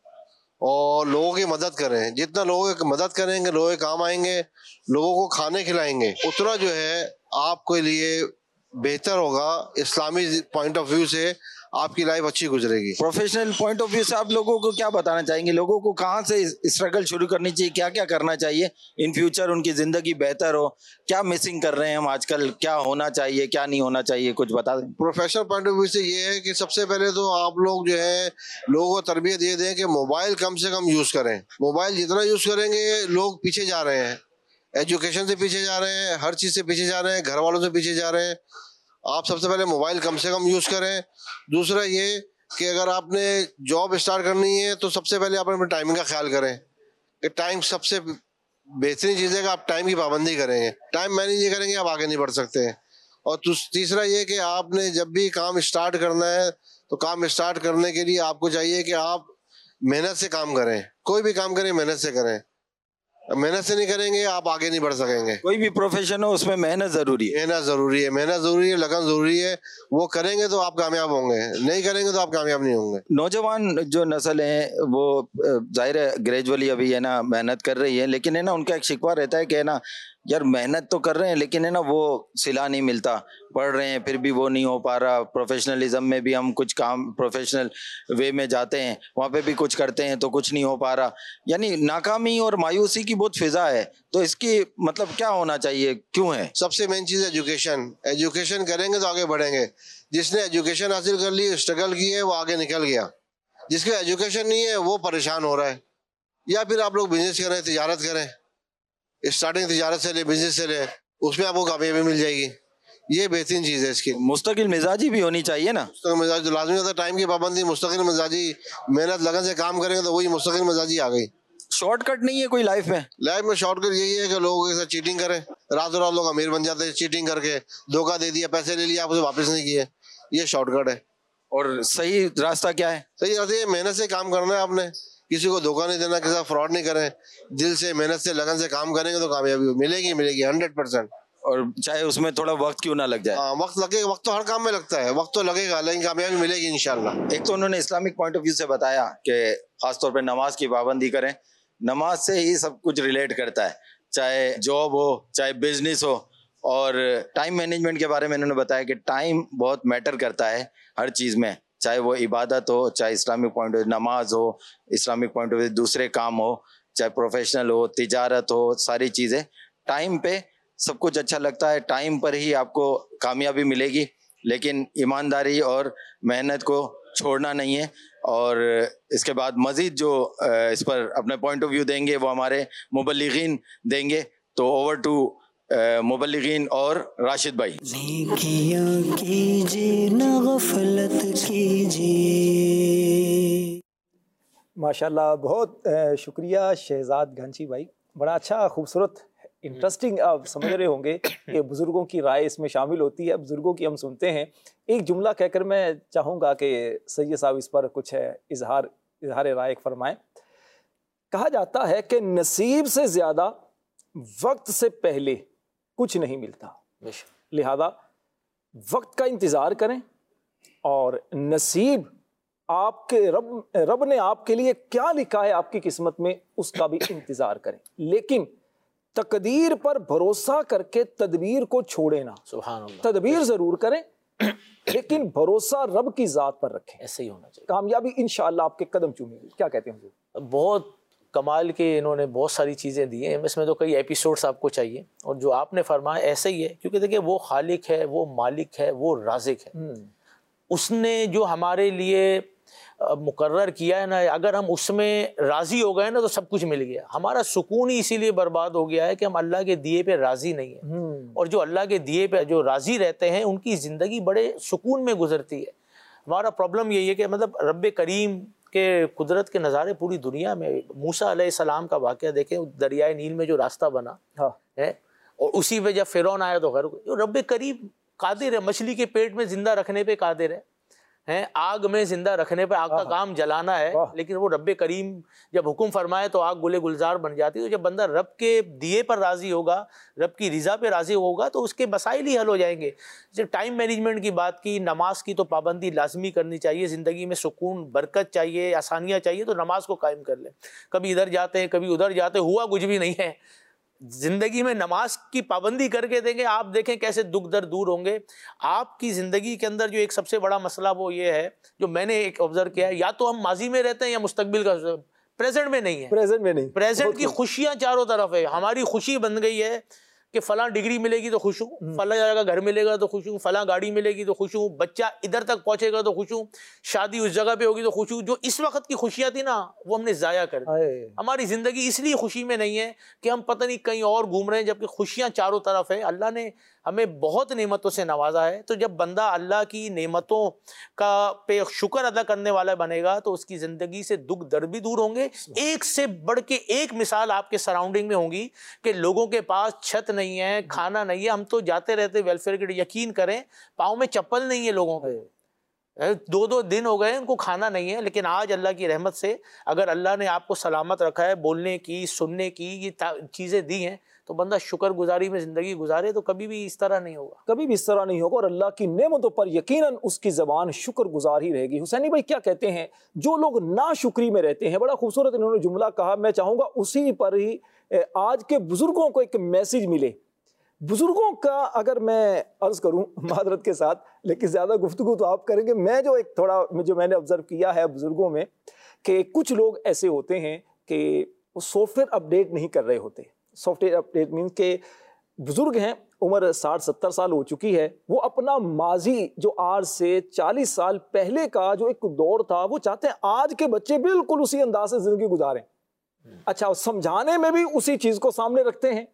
Speaker 8: اور لوگوں کی مدد کریں. جتنا لوگوں کی مدد کریں گے, لوگوں کے کام آئیں گے, لوگوں کو کھانے کھلائیں گے, اتنا جو ہے آپ کے لیے بہتر ہوگا. اسلامی پوائنٹ آف ویو سے آپ کی لائف اچھی گزرے گی.
Speaker 7: پروفیشنل پوائنٹ آف ویو سے آپ لوگوں کو کیا بتانا چاہیں گے؟ لوگوں کو کہاں سے اسٹرگل شروع کرنی چاہیے, کیا کیا کرنا چاہیے ان فیوچر ان کی زندگی بہتر ہو؟ کیا مسنگ کر رہے ہیں ہم آج کل, کیا ہونا چاہیے کیا نہیں ہونا چاہیے, کچھ بتا دیں.
Speaker 8: پروفیشنل پوائنٹ آف ویو سے یہ ہے کہ سب سے پہلے تو آپ لوگ جو ہے لوگوں کو تربیت یہ دیں کہ موبائل کم سے کم یوز کریں. موبائل جتنا یوز کریں گے لوگ پیچھے جا رہے ہیں, ایجوکیشن سے پیچھے جا رہے ہیں, ہر چیز سے پیچھے جا رہے ہیں, گھر والوں سے پیچھے جا رہے ہیں. آپ سب سے پہلے موبائل کم سے کم یوز کریں. دوسرا یہ کہ اگر آپ نے جاب اسٹارٹ کرنی ہے تو سب سے پہلے آپ اپنے ٹائمنگ کا خیال کریں کہ ٹائم سب سے بہترین چیز ہے کہ آپ ٹائم کی پابندی کریں گے. ٹائم مینیج نہیں کریں گے آپ آگے نہیں بڑھ سکتے ہیں. اور تیسرا یہ کہ آپ نے جب بھی کام اسٹارٹ کرنا ہے تو کام اسٹارٹ کرنے کے لیے آپ کو چاہیے کہ آپ محنت سے کام کریں. کوئی بھی کام کریں محنت سے کریں. محنت سے نہیں کریں گے آپ آگے نہیں بڑھ سکیں گے.
Speaker 7: کوئی بھی پروفیشن ہو اس میں محنت ضروری ہے.
Speaker 8: محنت ضروری ہے, محنت ضروری ہے, لگن ضروری ہے. وہ کریں گے تو آپ کامیاب ہوں گے, نہیں کریں گے تو آپ کامیاب نہیں ہوں گے.
Speaker 7: نوجوان جو نسل ہے وہ ظاہر ہے گریجولی ابھی ہے نا محنت کر رہی ہے, لیکن ہے نا ان کا ایک شکوہ رہتا ہے کہ ہے نا یار محنت تو کر رہے ہیں لیکن ہے نا وہ صلہ نہیں ملتا, پڑھ رہے ہیں پھر بھی وہ نہیں ہو پا رہا. پروفیشنلزم میں بھی ہم کچھ کام پروفیشنل وے میں جاتے ہیں, وہاں پہ بھی کچھ کرتے ہیں تو کچھ نہیں ہو پا رہا. یعنی ناکامی اور مایوسی کی بہت فضا ہے. تو اس کی مطلب کیا ہونا چاہیے, کیوں ہے؟
Speaker 8: سب سے مین چیز ایجوکیشن. ایجوکیشن کریں گے تو آگے بڑھیں گے. جس نے ایجوکیشن حاصل کر لی, اسٹرگل کی ہے, وہ آگے نکل گیا. جس کا ایجوکیشن نہیں ہے وہ پریشان ہو رہا ہے. یا پھر آپ لوگ بزنس کریں, تجارت کریں, اسٹارٹنگ تجارت سے لے, بزنس سے لے, اس میں آپ کو کامیابی مل جائے گی. یہ بہترین چیز ہے اس کی.
Speaker 7: مستقل مزاجی بھی ہونی چاہیے نا.
Speaker 8: مستقل مزاجی تو لازمی ہوتا ہے, ٹائم کی پابندی, مستقل مزاجی, محنت لگن سے کام کریں گے تو وہی مستقل مزاجی آ گئی.
Speaker 7: شارٹ کٹ نہیں ہے کوئی لائف میں.
Speaker 8: لائف میں شارٹ کٹ یہی ہے کہ لوگوں کے ساتھ چیٹنگ کریں. رات رات لوگ امیر بن جاتے ہیں چیٹنگ کر کے, دھوکہ دے دیا, پیسے لے لیا, آپ اسے واپس نہیں کیے. یہ شارٹ کٹ ہے.
Speaker 7: اور صحیح راستہ کیا ہے؟
Speaker 8: صحیح راستہ یہ محنت سے کام کرنا ہے. آپ نے کسی کو دھوکہ نہیں دینا, کسی کا فراڈ نہیں کریں, دل سے محنت سے لگن سے کام کریں گے تو کامیابی ملے گی ملے گی ہنڈریڈ پرسینٹ.
Speaker 7: اور چاہے اس میں تھوڑا وقت کیوں نہ لگ جائے.
Speaker 8: ہاں وقت لگے, وقت تو ہر کام میں لگتا ہے, وقت تو لگے گا لیکن کامیابی ملے گی انشاءاللہ.
Speaker 7: ایک تو انہوں نے اسلامک پوائنٹ آف ویو سے بتایا کہ خاص طور پہ نماز کی پابندی کریں. نماز سے ہی سب کچھ ریلیٹ کرتا ہے, چاہے جاب ہو چاہے بزنس ہو. اور ٹائم مینجمنٹ کے بارے میں انہوں نے بتایا کہ ٹائم بہت میٹر کرتا ہے ہر چیز میں, چاہے وہ عبادت ہو, چاہے اسلامک پوائنٹ آف نماز ہو, اسلامک پوائنٹ آف ویو دوسرے کام ہو, چاہے پروفیشنل ہو, تجارت ہو, ساری چیزیں ٹائم پہ سب کچھ اچھا لگتا ہے. ٹائم پر ہی آپ کو کامیابی ملے گی, لیکن ایمانداری اور محنت کو چھوڑنا نہیں ہے. اور اس کے بعد مزید جو اس پر اپنے پوائنٹ آف ویو دیں گے وہ ہمارے مبلغین دیں گے. تو اوور ٹو مبلغین اور راشد بھائی.
Speaker 6: نیکیاں کیجیے نہ غفلت کیجیے.
Speaker 2: ماشاءاللہ بہت شکریہ شہزاد گھنچی بھائی, بڑا اچھا خوبصورت انٹرسٹنگ. آپ سمجھ رہے ہوں گے کہ بزرگوں کی رائے اس میں شامل ہوتی ہے, بزرگوں کی ہم سنتے ہیں. ایک جملہ کہہ کر میں چاہوں گا کہ سید صاحب اس پر کچھ ہے اظہار اظہار رائے فرمائیں. کہا جاتا ہے کہ نصیب سے زیادہ وقت سے پہلے کچھ نہیں ملتا, لہذا وقت کا انتظار کریں اور نصیب آپ کے رب رب نے آپ کے لیے کیا لکھا ہے آپ کی قسمت میں اس کا بھی انتظار کریں. لیکن تقدیر پر بھروسہ کر کے تدبیر کو چھوڑے نہ.
Speaker 3: سبحان اللہ.
Speaker 2: تدبیر ضرور کریں لیکن بھروسہ رب کی ذات پر رکھیں.
Speaker 3: ایسے ہی ہونا چاہیے.
Speaker 2: کامیابی انشاءاللہ آپ کے قدم چومے گی. کیا کہتے ہیں حضور؟
Speaker 3: بہت کمال کے انہوں نے بہت ساری چیزیں دی ہیں, اس میں تو کئی ایپیسوڈز آپ کو چاہیے. اور جو آپ نے فرمایا ایسے ہی ہے, کیونکہ دیکھیں وہ خالق ہے, وہ مالک ہے, وہ رازق ہے. اس نے جو ہمارے لیے مقرر کیا ہے نا, اگر ہم اس میں راضی ہو گئے نا تو سب کچھ مل گیا. ہمارا سکون ہی اسی لیے برباد ہو گیا ہے کہ ہم اللہ کے دیے پہ راضی نہیں ہیں. اور جو اللہ کے دیے پہ جو راضی رہتے ہیں ان کی زندگی بڑے سکون میں گزرتی ہے. ہمارا پرابلم یہی ہے کہ مطلب رب کریم کہ قدرت کے نظارے پوری دنیا میں. موسیٰ علیہ السلام کا واقعہ دیکھیں, دریائے نیل میں جو راستہ بنا ہے, اور اسی پہ جب فرعون آیا تو غرق. رب کریم قادر ہے, مچھلی کے پیٹ میں زندہ رکھنے پہ قادر ہے, ہیں آگ میں زندہ رکھنے پہ, آگ کا کام جلانا ہے, لیکن وہ رب کریم جب حکم فرمائے تو آگ گلے گلزار بن جاتی ہے. تو جب بندہ رب کے دیے پر راضی ہوگا, رب کی رضا پہ راضی ہوگا, تو اس کے مسائل ہی حل ہو جائیں گے. جب ٹائم مینجمنٹ کی بات کی, نماز کی تو پابندی لازمی کرنی چاہیے. زندگی میں سکون برکت چاہیے, آسانیاں چاہیے, تو نماز کو قائم کر لیں. کبھی ادھر جاتے ہیں کبھی ادھر جاتے ہیں, ہوا کچھ بھی نہیں ہے. زندگی میں نماز کی پابندی کر کے دیں گے, آپ دیکھیں کیسے دکھ درد دور ہوں گے. آپ کی زندگی کے اندر جو ایک سب سے بڑا مسئلہ وہ یہ ہے, جو میں نے ایک آبزرو کیا ہے, یا تو ہم ماضی میں رہتے ہیں یا مستقبل کا, پریزنٹ میں نہیں ہے.
Speaker 2: پریزنٹ میں نہیں,
Speaker 3: پریزنٹ کی خوشیاں چاروں طرف ہے. ہماری خوشی بن گئی ہے کہ فلاں ڈگری ملے گی تو خوش ہوں, فلاں جگہ گھر ملے گا تو خوش ہوں, فلاں گاڑی ملے گی تو خوش ہوں, بچہ ادھر تک پہنچے گا تو خوش ہوں, شادی اس جگہ پہ ہوگی تو خوش ہوں. جو اس وقت کی خوشیاں تھی نا, وہ ہم نے ضائع کر دی. ہماری زندگی اس لیے خوشی میں نہیں ہے کہ ہم پتہ نہیں کہیں اور گھوم رہے ہیں, جبکہ خوشیاں چاروں طرف ہے. اللہ نے ہمیں بہت نعمتوں سے نوازا ہے. تو جب بندہ اللہ کی نعمتوں کا پہ شکر ادا کرنے والا بنے گا, تو اس کی زندگی سے دکھ درد بھی دور ہوں گے. ایک سے بڑھ کے ایک مثال آپ کے سراؤنڈنگ میں ہوں گی کہ لوگوں کے پاس چھت نہیں ہے, کھانا نہیں ہے. ہم تو جاتے رہتے ویلفیئر کے, یقین کریں پاؤں میں چپل نہیں ہے لوگوں کے, دو دو دن ہو گئے ان کو کھانا نہیں ہے. لیکن آج اللہ کی رحمت سے اگر اللہ نے آپ کو سلامت رکھا ہے, بولنے کی سننے کی یہ چیزیں دی ہیں, تو بندہ شکر گزاری میں زندگی گزارے, تو کبھی بھی اس طرح نہیں ہوگا,
Speaker 2: کبھی بھی اس طرح نہیں ہوگا. اور اللہ کی نعمتوں پر یقیناً اس کی زبان شکر گزار ہی رہے گی. حسینی بھائی کیا کہتے ہیں, جو لوگ ناشکری میں رہتے ہیں, بڑا خوبصورت انہوں نے جملہ کہا, میں چاہوں گا اسی پر ہی آج کے بزرگوں کو ایک میسج ملے. بزرگوں کا اگر میں عرض کروں معذرت کے ساتھ, لیکن زیادہ گفتگو تو آپ کریں گے, میں جو ایک تھوڑا جو میں نے آبزرو کیا ہے بزرگوں میں, کہ کچھ لوگ ایسے ہوتے ہیں کہ وہ سافٹ ویئر اپڈیٹ نہیں کر رہے ہوتے. سافٹ ویئر اپڈیٹ مینس کہ بزرگ ہیں, عمر ساٹھ ستر سال ہو چکی ہے, وہ اپنا ماضی جو آج سے چالیس سال پہلے کا جو ایک دور تھا, وہ چاہتے ہیں آج کے بچے بالکل اسی انداز سے زندگی گزاریں. اچھا, سمجھانے میں بھی اسی چیز کو سامنے رکھتے ہیں.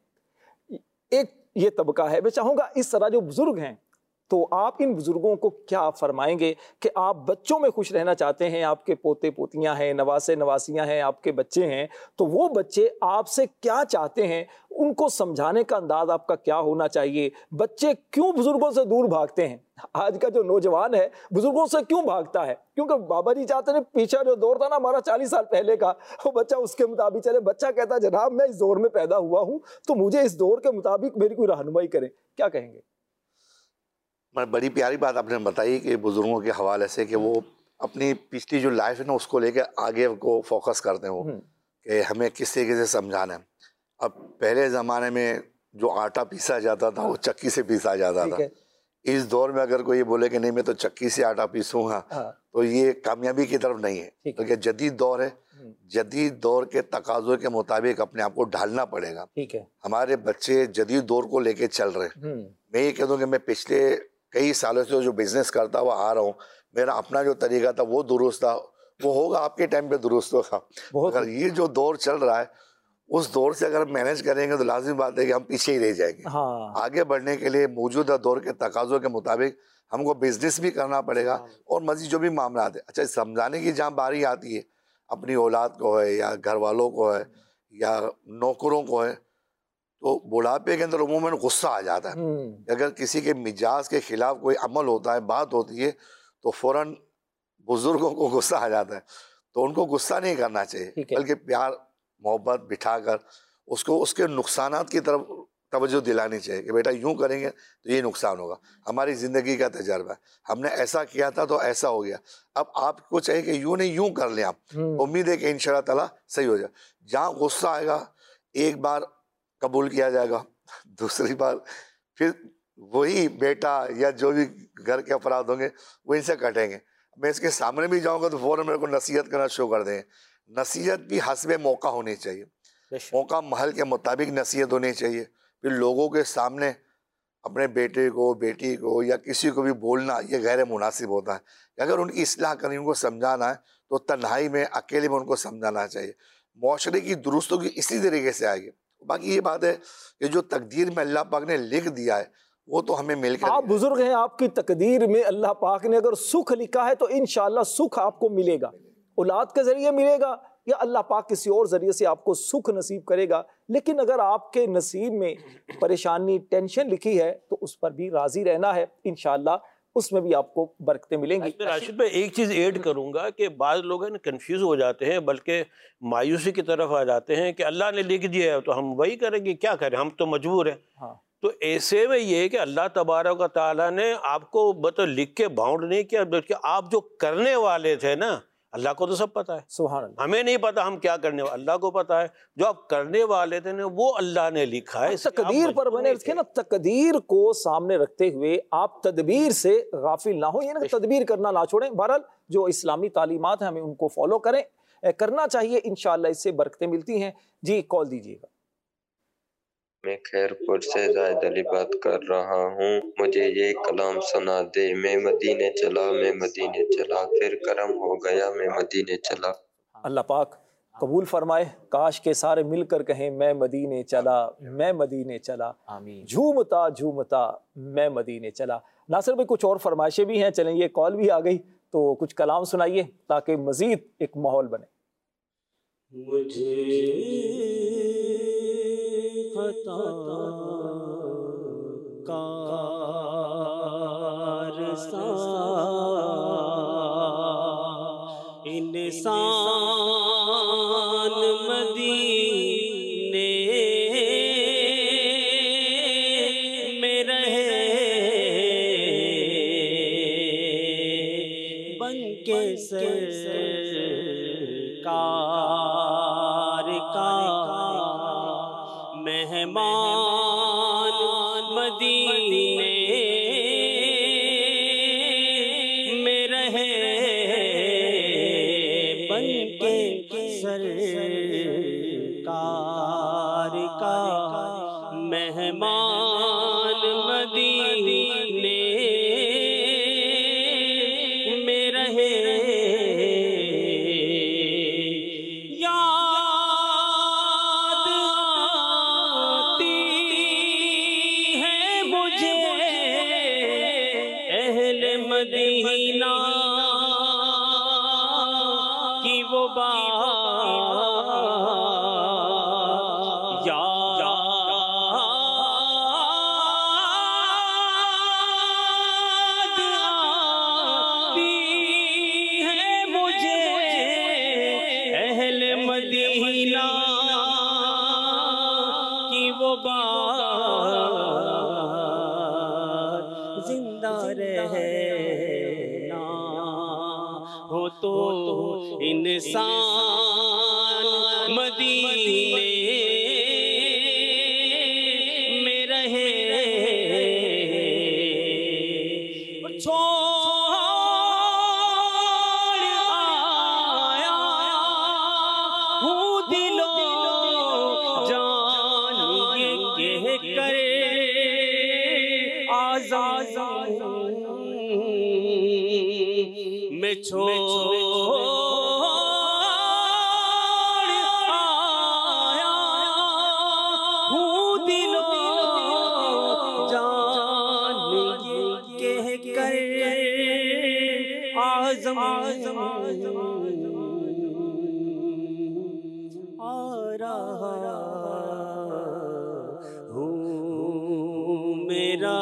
Speaker 2: ایک یہ طبقہ ہے. میں چاہوں گا اس طرح جو بزرگ ہیں, تو آپ ان بزرگوں کو کیا فرمائیں گے کہ آپ بچوں میں خوش رہنا چاہتے ہیں, آپ کے پوتے پوتیاں ہیں, نواسے نواسیاں ہیں, آپ کے بچے ہیں, تو وہ بچے آپ سے کیا چاہتے ہیں, ان کو سمجھانے کا انداز آپ کا کیا ہونا چاہیے. بچے کیوں بزرگوں سے دور بھاگتے ہیں؟ آج کا جو نوجوان ہے بزرگوں سے کیوں بھاگتا ہے؟ کیونکہ بابا جی چاہتے ہیں پیچھا جو دور تھا نا ہمارا چالیس سال پہلے کا, وہ بچہ اس کے مطابق چلے. بچہ کہتا ہے جناب میں اس دور میں پیدا ہوا ہوں, تو مجھے اس دور کے مطابق میری کوئی رہنمائی کریں. کیا کہیں گے؟
Speaker 5: بڑی پیاری بات آپ نے بتائی کہ بزرگوں کے حوالے سے, کہ وہ اپنی پچھلی جو لائف ہے نا اس کو لے کے آگے کو فوکس کرتے ہیں, وہ کہ ہمیں کس طریقے سے سمجھانا ہے. اب پہلے زمانے میں جو آٹا پیسا جاتا تھا وہ چکی سے پیسا جاتا تھا. اس دور میں اگر کوئی بولے کہ نہیں میں تو چکی سے آٹا پیسوں گا, تو یہ کامیابی کی طرف نہیں ہے, کیونکہ جدید دور ہے. جدید دور کے تقاضوں کے مطابق اپنے آپ کو ڈھالنا پڑے گا. ہمارے بچے جدید دور کو لے کے چل رہے ہیں. میں یہ کہہ دوں کہ میں پچھلے کئی سالوں سے جو بزنس کرتا ہوا آ رہا ہوں, میرا اپنا جو طریقہ تھا وہ درست تھا, وہ ہوگا آپ کے ٹائم پہ درست ہوگا. اگر یہ جو دور چل رہا ہے اس دور سے اگر مینیج کریں گے تو لازمی بات ہے کہ ہم پیچھے ہی رہ جائیں گے. آگے بڑھنے کے لیے موجودہ دور کے تقاضوں کے مطابق ہم کو بزنس بھی کرنا پڑے گا, اور مزید جو بھی معاملات ہیں. اچھا, سمجھانے کی جہاں باری آتی ہے, اپنی اولاد کو ہے یا گھر والوں کو ہے یا نوکروں کو ہے, تو بڑھاپے کے اندر عموماً غصہ آ جاتا ہے. اگر کسی کے مزاج کے خلاف کوئی عمل ہوتا ہے, بات ہوتی ہے, تو فوراً بزرگوں کو غصہ آ جاتا ہے. تو ان کو غصہ نہیں کرنا چاہیے, بلکہ پیار محبت بٹھا کر اس کو اس کے نقصانات کی طرف توجہ دلانی چاہیے کہ بیٹا یوں کریں گے تو یہ نقصان ہوگا. ہماری زندگی کا تجربہ ہے, ہم نے ایسا کیا تھا تو ایسا ہو گیا, اب آپ کو چاہیے کہ یوں نہیں یوں کر لیں. آپ امید ہے کہ انشاءاللہ تعالیٰ صحیح ہو جائے. جہاں غصہ آئے گا ایک بار قبول کیا جائے گا, دوسری بار پھر وہی بیٹا یا جو بھی گھر کے افراد ہوں گے وہ ان سے کٹیں گے. میں اس کے سامنے بھی جاؤں گا تو فوراً میرے کو نصیحت کرنا شروع کر دیں گے. نصیحت بھی حسب موقع ہونی چاہیے, موقع محل کے مطابق نصیحت ہونی چاہیے. پھر لوگوں کے سامنے اپنے بیٹے کو بیٹی کو یا کسی کو بھی بولنا یہ غیر مناسب ہوتا ہے. اگر ان کی اصلاح کرنی, ان کو سمجھانا ہے, تو تنہائی میں اکیلے میں ان کو سمجھانا چاہیے. معاشرے کی درستوں کی اسی طریقے سے آئے گی. باقی یہ بات ہے کہ جو تقدیر میں اللہ پاک نے لکھ دیا ہے وہ تو ہمیں مل کر,
Speaker 2: آپ بزرگ ہیں, آپ کی تقدیر میں اللہ پاک نے اگر سکھ لکھا ہے تو انشاءاللہ سکھ آپ کو ملے گا. اولاد کے ذریعے ملے گا یا اللہ پاک کسی اور ذریعے سے آپ کو سکھ نصیب کرے گا، لیکن اگر آپ کے نصیب میں پریشانی ٹینشن لکھی ہے تو اس پر بھی راضی رہنا ہے، انشاءاللہ اس میں بھی آپ کو برکتیں ملیں گی۔
Speaker 4: راشد میں ایک چیز ایڈ کروں گا کہ بعض لوگ ہیں نا کنفیوز ہو جاتے ہیں، بلکہ مایوسی کی طرف آ جاتے ہیں کہ اللہ نے لکھ دیا ہے تو ہم وہی کریں گے، کیا کریں، ہم تو مجبور ہیں۔
Speaker 2: ہاں،
Speaker 4: تو ایسے میں یہ کہ اللہ تبارک و تعالیٰ نے آپ کو مطلب لکھ کے باؤنڈ نہیں کیا، بلکہ آپ جو کرنے والے تھے نا، اللہ کو تو سب پتہ ہے،
Speaker 2: سبحان اللہ۔
Speaker 4: ہمیں نہیں پتا ہم کیا کرنے والے، اللہ کو پتا ہے۔ جو آپ کرنے والے تھے نا وہ اللہ نے لکھا ہے۔
Speaker 2: تقدیر پر میں نے اس کے نا تقدیر کو سامنے رکھتے ہوئے آپ تدبیر سے غافل نہ ہو، یہ نا کہ تدبیر کرنا نہ چھوڑیں۔ بہرحال جو اسلامی تعلیمات ہیں ہمیں ان کو فالو کریں، کرنا چاہیے، انشاءاللہ اس سے برکتیں ملتی ہیں۔ جی کال دیجیے گا۔
Speaker 9: میں خیر پور سے زاہد علی بات کر رہا ہوں، مجھے یہ کلام سنا دے، میں مدینے چلا میں مدینے چلا، پھر کرم ہو گیا میں مدینے چلا۔
Speaker 2: اللہ پاک قبول فرمائے، کاش کے سارے مل کر کہیں میں مدینے چلا میں مدینے چلا، آمین، جھومتا جھومتا میں مدینے چلا۔ ناصر بھائی کچھ اور فرمائشیں بھی ہیں، چلیں یہ کال بھی آ گئی تو کچھ کلام سنائیے تاکہ مزید ایک ماحول بنے۔
Speaker 1: مجھے خطا کارساں انسان مدینے میں رہے بن کے سرکار کا مہمان مدینے میں رہے بن کے سرکار کا مہمان مدینے میں رہے۔ مدینہ کی وہ بات یاد آتی ہے مجھے، اہل مدینہ کی وہ بات زندہ رہے ہو تو انسان مدینے میں رہے۔ چھوڑ آیا ہوں دلو جان یہ کہہ کر آزاد میں چھوڑ آیا ہوں دلو جان یہ کہہ کر آزم آ رہا ہوں میرا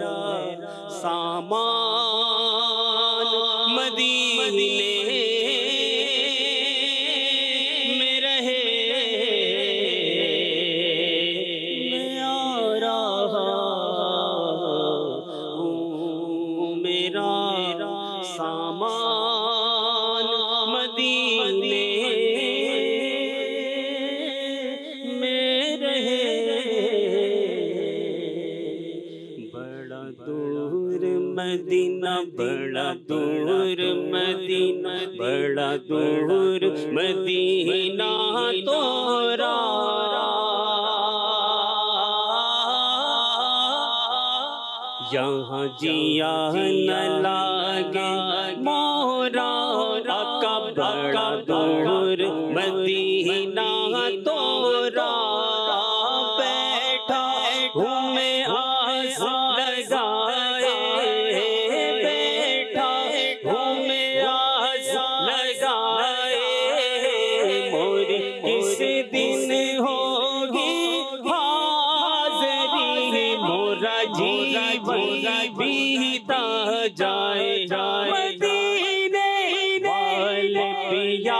Speaker 1: سامان مدینے میں رہے، میں آ رہا ہوں میرا سامان مدینے میں رہے۔ بڑا دور مدینہ بڑا دور مدینہ بڑا دور مدینہ تورا یہاں جیا نہ لاگے مورا کا بڑا دور مدینہ تورا بیٹھا ہوں میں آس لگائے بیٹھا ہوں میں آس لگائے یا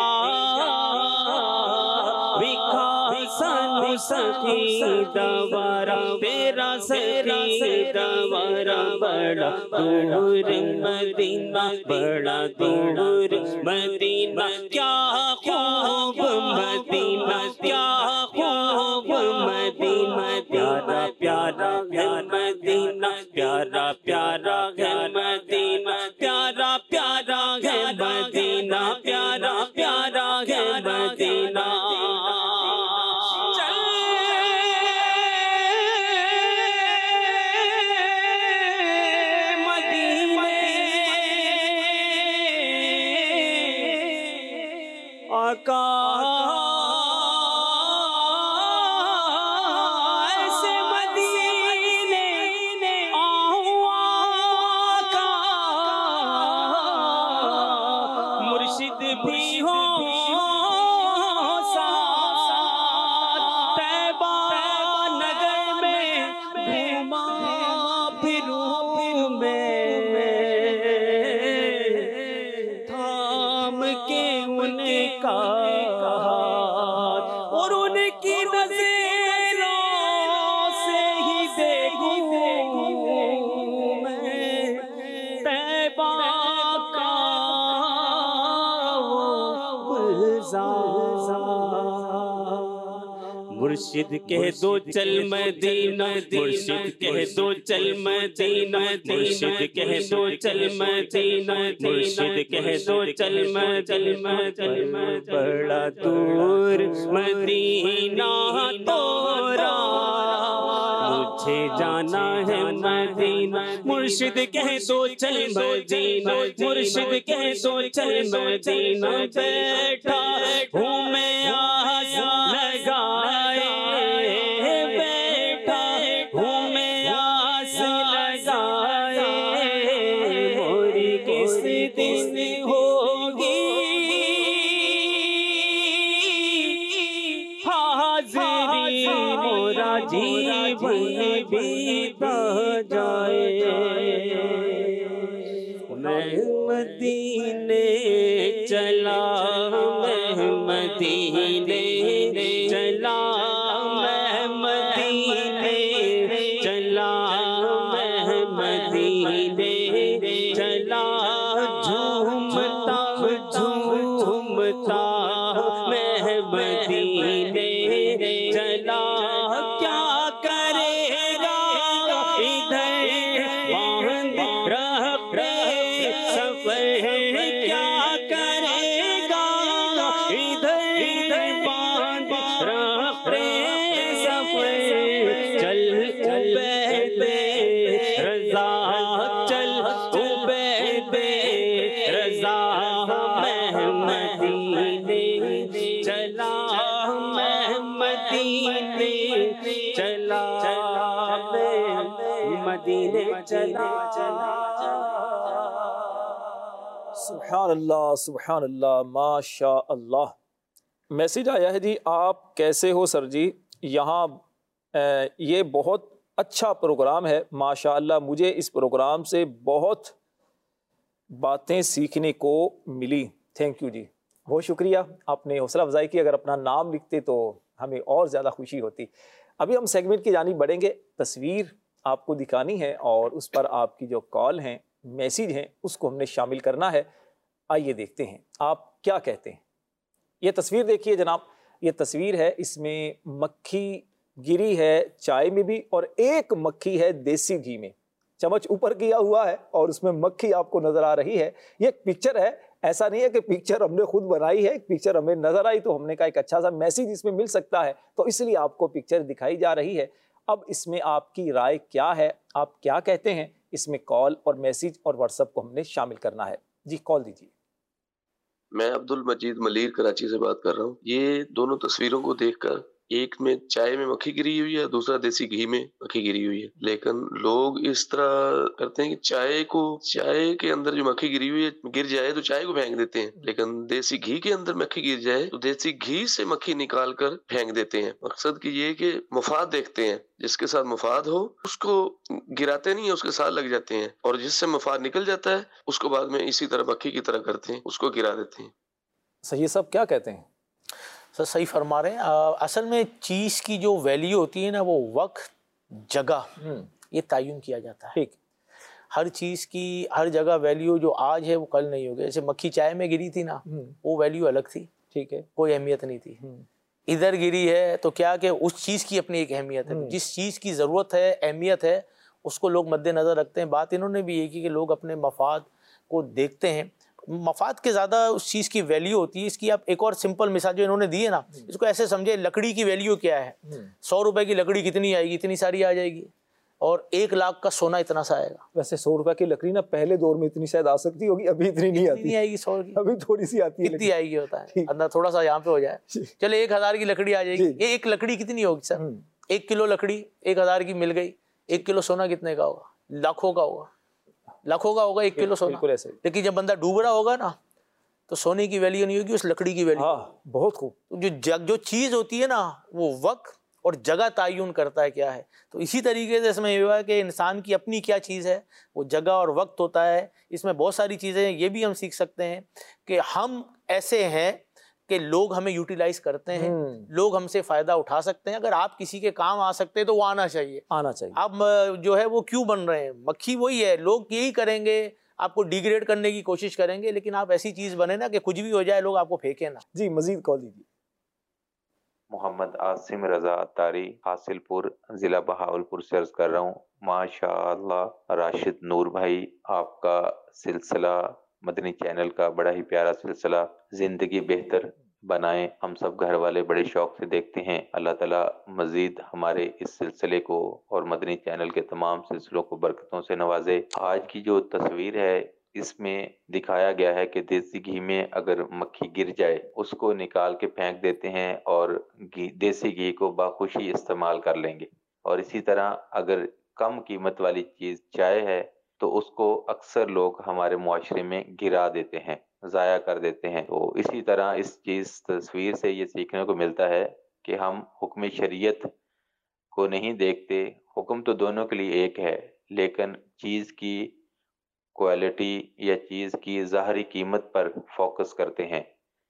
Speaker 1: وکھا سانو سخی دوارا تیرا سخی دوارا بڑا دور مدینہ بڑا دور مدینہ کیا خوب مدینہ کیا خوب مدینہ پیارا پیارا ہے مدینہ پیارا پیارا ہے مدینہ پیارا پیارا ہے مدینہ پیارا پیارا ہے مدینہ آقا ایسے مدینے آؤں آقا مرشد بھی ہو ساتھ طیبہ نگر میں گھوما پھروں میں تھام کے ان کا اور ان کی نظروں سے ہی دیکھوں میں طیبہ کا مرشد کہہ دو چل مدینہ مرشد کہہ دو چل مدینہ مرشد کہہ دو چل مدینہ مرشد کہہ دو چل مدینہ بڑا دور مدینہ تورا مجھے جانا ہے مدینہ مرشد کہہ دو چل مدینہ مرشد کہہ دو چل مدینہ بیٹھا ہوں میں آس لگائے بیٹھا ہوں میں آس لگائے موری کس دن ہوگی حاضری مورا جیون بیتا جائے میں مدینے چلا میں مدینے چلا میں مدینے چلا میں مدینے چلا جھومتا جھومتا میں مدینے چلا کیا کرے گا ادھر باندھ رہے سفر کیا کرے گا ادھر باندھ رہے سفر چل عبید رضا چل عبید رضا میں مدینے چلا میں مدینے چلا میں مدینے چلا
Speaker 2: سبحان اللہ سبحان اللہ ماشاء اللہ. میسیج آیا ہے جی آپ کیسے ہو سر جی یہاں یہ بہت اچھا پروگرام ہے ماشاء اللہ مجھے اس پروگرام سے بہت باتیں سیکھنے کو ملی. تھینک یو جی بہت شکریہ آپ نے حوصلہ افزائی کی. اگر اپنا نام لکھتے تو ہمیں اور زیادہ خوشی ہوتی. ابھی ہم سیگمنٹ کی جانب بڑھیں گے. تصویر آپ کو دکھانی ہے اور اس پر آپ کی جو کال ہیں میسیج ہیں اس کو ہم نے شامل کرنا ہے. آئیے دیکھتے ہیں آپ کیا کہتے ہیں. یہ تصویر دیکھیے جناب یہ تصویر ہے اس میں مکھی گری ہے چائے میں بھی اور ایک مکھی ہے دیسی گھی میں. چمچ اوپر کیا ہوا ہے اور اس میں مکھی آپ کو نظر آ رہی ہے. یہ ایک پکچر ہے ایسا نہیں ہے کہ پکچر ہم نے خود بنائی ہے. ایک پکچر ہمیں نظر آئی تو ہم نے کہا ایک اچھا سا میسیج اس میں مل سکتا ہے تو اس لیے آپ کو پکچر دکھائی جا رہی ہے. اب اس میں آپ کی رائے کیا ہے آپ کیا کہتے ہیں اس میں کال اور میسیج اور واٹس ایپ کو ہم نے شامل کرنا ہے. جی کال دیجیے.
Speaker 10: میں عبد المجید ملیر کراچی سے بات کر رہا ہوں. یہ دونوں تصویروں کو دیکھ کر ایک میں چائے میں مکھی گری ہوئی ہے دوسرا دیسی گھی میں مکھی گری ہوئی ہے لیکن لوگ اس طرح کرتے ہیں کہ چائے کو چائے کے اندر جو مکھی گری ہوئی ہے گر جائے تو چائے کو پھینک دیتے ہیں لیکن دیسی گھی کے اندر مکھی گر جائے تو دیسی گھی سے مکھی نکال کر پھینک دیتے ہیں. مقصد کہ یہ کہ مفاد دیکھتے ہیں جس کے ساتھ مفاد ہو اس کو گراتے نہیں اس کے ساتھ لگ جاتے ہیں اور جس سے مفاد نکل جاتا ہے اس کو بعد میں اسی طرح مکھی کی طرح کرتے ہیں اس کو گرا دیتے ہیں.
Speaker 2: سید صاحب کیا کہتے ہیں؟
Speaker 3: سر صحیح فرما رہے ہیں. اصل میں چیز کی جو ویلیو ہوتی ہے نا وہ وقت جگہ یہ تعین کیا جاتا ہے.
Speaker 2: ٹھیک.
Speaker 3: ہر چیز کی ہر جگہ ویلیو جو آج ہے وہ کل نہیں ہوگی. جیسے مکھی چائے میں گری تھی نا وہ ویلیو الگ تھی. ٹھیک ہے. کوئی اہمیت نہیں تھی. ادھر گری ہے تو کیا کہ اس چیز کی اپنی ایک اہمیت ہے. جس چیز کی ضرورت ہے اہمیت ہے اس کو لوگ مد نظر رکھتے ہیں. بات انہوں نے بھی یہ کی کہ لوگ اپنے مفاد کو دیکھتے ہیں. مفاد کے زیادہ اس چیز کی ویلیو ہوتی ہے. اس کی آپ ایک اور سمپل مثال جو انہوں نے دی ہے نا اس کو ایسے سمجھے لکڑی کی ویلیو کیا ہے. سو روپے کی لکڑی کتنی آئے گی؟ اتنی ساری آ جائے گی. اور ایک لاکھ کا سونا اتنا سا آئے گا.
Speaker 2: ویسے سو روپے کی لکڑی نا پہلے دور میں اتنی شاید آ سکتی ہوگی, ابھی اتنی نہیں آتی.
Speaker 3: نہیں آئے گی. سو کی
Speaker 2: ابھی تھوڑی سی آتی ہے.
Speaker 3: کتنی آئے گی ہوتا ہے اندر تھوڑا سا یہاں پہ ہو جائے. چلے ایک ہزار کی لکڑی آ جائے گی. یہ ایک لکڑی کتنی ہوگی سر؟ ایک کلو لکڑی ایک ہزار کی مل گئی. ایک کلو سونا کتنے کا ہوگا؟ لاکھوں کا ہوگا. لاکھوں کا ہوگا ایک کلو سونا. لیکن جب بندہ ڈوب رہا ہوگا نا تو سونے کی ویلیو نہیں ہوگی, اس لکڑی کی ویلیو.
Speaker 2: بہت خوب.
Speaker 3: جو جو چیز ہوتی ہے نا وہ وقت اور جگہ تعین کرتا ہے کیا ہے. تو اسی طریقے سے اس میں یہ ہوا کہ انسان کی اپنی کیا چیز ہے وہ جگہ اور وقت ہوتا ہے. اس میں بہت ساری چیزیں یہ بھی ہم سیکھ سکتے ہیں کہ ہم ایسے ہیں کہ لوگ ہمیں یوٹیلائز کرتے ہیں, لوگ ہم سے فائدہ اٹھا سکتے ہیں. اگر آپ کسی کے کام آ سکتے ہیں تو وہ آنا چاہیے.
Speaker 2: آنا چاہیے.
Speaker 3: آپ جو ہے وہ کیوں بن رہے ہیں؟ مکھی وہی ہے. لوگ یہی کریں گے, آپ کو ڈیگریڈ کرنے کی کوشش کریں گے, لیکن آپ ایسی چیز بنے نا کہ کچھ بھی ہو جائے لوگ آپ کو پھینکیں نا.
Speaker 2: جی مزید کال دیجیے.
Speaker 11: محمد عاصم رضا اتاری حاصل پور ضلع بہاولپور سے عرض کر رہا ہوں. ماشاء اللہ راشد نور بھائی, آپ کا سلسلہ مدنی چینل کا بڑا ہی پیارا سلسلہ زندگی بہتر بنائیں, ہم سب گھر والے بڑے شوق سے دیکھتے ہیں. اللہ تعالیٰ مزید ہمارے اس سلسلے کو اور مدنی چینل کے تمام سلسلوں کو برکتوں سے نوازے. آج کی جو تصویر ہے اس میں دکھایا گیا ہے کہ دیسی گھی میں اگر مکھی گر جائے اس کو نکال کے پھینک دیتے ہیں اور دیسی گھی کو باخوشی استعمال کر لیں گے. اور اسی طرح اگر کم قیمت والی چیز چائے ہے تو اس کو اکثر لوگ ہمارے معاشرے میں گرا دیتے ہیں, ضائع کر دیتے ہیں. تو اسی طرح اس چیز تصویر سے یہ سیکھنے کو ملتا ہے کہ ہم حکم شریعت کو نہیں دیکھتے. حکم تو دونوں کے لیے ایک ہے, لیکن چیز کی کوالٹی یا چیز کی ظاہری قیمت پر فوکس کرتے ہیں.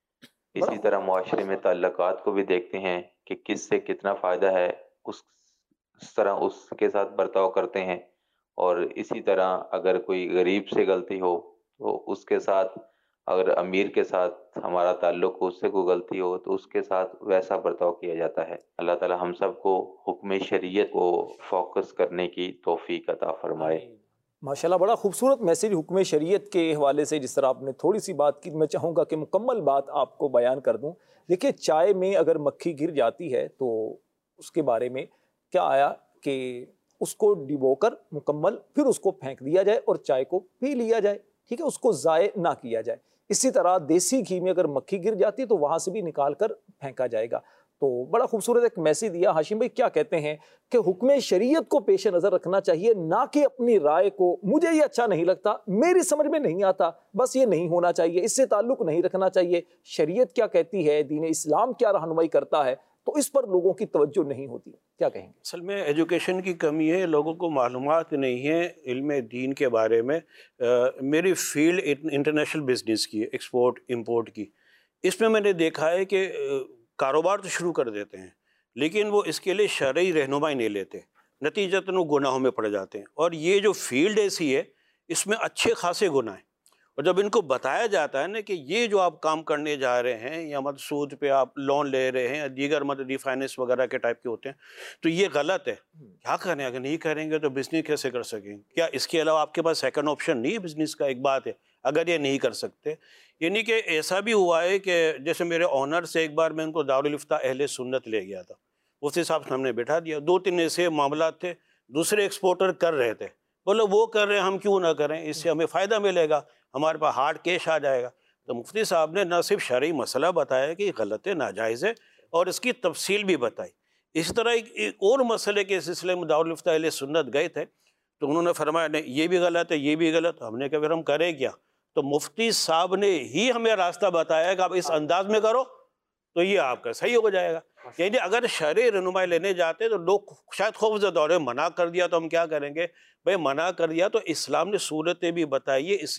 Speaker 11: اسی طرح معاشرے میں تعلقات کو بھی دیکھتے ہیں کہ کس سے کتنا فائدہ ہے, اس اس طرح اس کے ساتھ برتاؤ کرتے ہیں. اور اسی طرح اگر کوئی غریب سے غلطی ہو تو اس کے ساتھ, اگر امیر کے ساتھ ہمارا تعلق ہو, اس سے کوئی غلطی ہو تو اس کے ساتھ ویسا برتاؤ کیا جاتا ہے. اللہ تعالی ہم سب کو حکم شریعت کو فوکس کرنے کی توفیق عطا فرمائے.
Speaker 2: ماشاءاللہ بڑا خوبصورت میسیج حکم شریعت کے حوالے سے جس طرح آپ نے تھوڑی سی بات کی, میں چاہوں گا کہ مکمل بات آپ کو بیان کر دوں. دیکھیے چائے میں اگر مکھی گر جاتی ہے تو اس کے بارے میں کیا آیا کہ اس کو ڈبو کر مکمل پھر اس کو پھینک دیا جائے اور چائے کو پی لیا جائے. ٹھیک ہے, اس کو ضائع نہ کیا جائے. اسی طرح دیسی گھی میں اگر مکھی گر جاتی ہے تو وہاں سے بھی نکال کر پھینکا جائے گا. تو بڑا خوبصورت ایک میسیج دیا. ہاشم بھائی کیا کہتے ہیں کہ حکم شریعت کو پیش نظر رکھنا چاہیے, نہ کہ اپنی رائے کو مجھے یہ اچھا نہیں لگتا, میری سمجھ میں نہیں آتا, بس یہ نہیں ہونا چاہیے, اس سے تعلق نہیں رکھنا چاہیے. شریعت کیا کہتی ہے, دین اسلام کیا رہنمائی کرتا ہے, تو اس پر لوگوں کی توجہ نہیں ہوتی. کیا کہیں گے؟
Speaker 4: اصل میں ایجوکیشن کی کمی ہے, لوگوں کو معلومات نہیں ہے علم دین کے بارے میں. میری فیلڈ انٹرنیشنل بزنس کی ہے, ایکسپورٹ امپورٹ کی. اس میں میں نے دیکھا ہے کہ کاروبار تو شروع کر دیتے ہیں لیکن وہ اس کے لیے شرعی رہنمائی نہیں لیتے, نتیجتاً وہ گناہوں میں پڑ جاتے ہیں. اور یہ جو فیلڈ ایسی ہے اس میں اچھے خاصے گناہ ہیں, اور جب ان کو بتایا جاتا ہے نا کہ یہ جو آپ کام کرنے جا رہے ہیں یا مد سود پہ آپ لون لے رہے ہیں یا دیگر مددی فائننس وغیرہ کے ٹائپ کے ہوتے ہیں تو یہ غلط ہے. کیا کریں, اگر نہیں کریں گے تو بزنس کیسے کر سکیں؟ کیا اس کے علاوہ آپ کے پاس سیکنڈ آپشن نہیں ہے بزنس کا؟ ایک بات ہے اگر یہ نہیں کر سکتے. یعنی کہ ایسا بھی ہوا ہے کہ جیسے میرے آنر سے ایک بار میں ان کو دارالفتہ اہل سنت لے گیا تھا, مفتی صاحب ہم نے بٹھا دیا, دو تین ایسے معاملات تھے دوسرے ایکسپورٹر کر رہے تھے, بولو وہ کر رہے ہیں ہم کیوں نہ کریں, اس سے ہمیں فائدہ ملے گا, ہمارے پاس ہارڈ کیش آ جائے گا. تو مفتی صاحب نے نہ صرف شرعی مسئلہ بتایا کہ یہ غلط ہے, ناجائز ہے, اور اس کی تفصیل بھی بتائی. اسی طرح ایک اور مسئلے کے سلسلے میں دارالفتہ اہل سنت گئے تھے تو انہوں نے فرمایا نہیں یہ بھی غلط ہے یہ بھی غلط. ہم نے کہا پھر ہم کریں کیا؟ تو مفتی صاحب نے ہی ہمیں راستہ بتایا کہ آپ اس انداز میں کرو تو یہ آپ کا صحیح ہو جائے گا. یعنی اگر شرعی رہنمائی لینے جاتے تو لوگ شاید خوف زدہ ہو رہے, منع کر دیا تو ہم کیا کریں گے؟ بھئی منع کر دیا تو اسلام نے صورتیں بھی بتائی ہے, اس لیے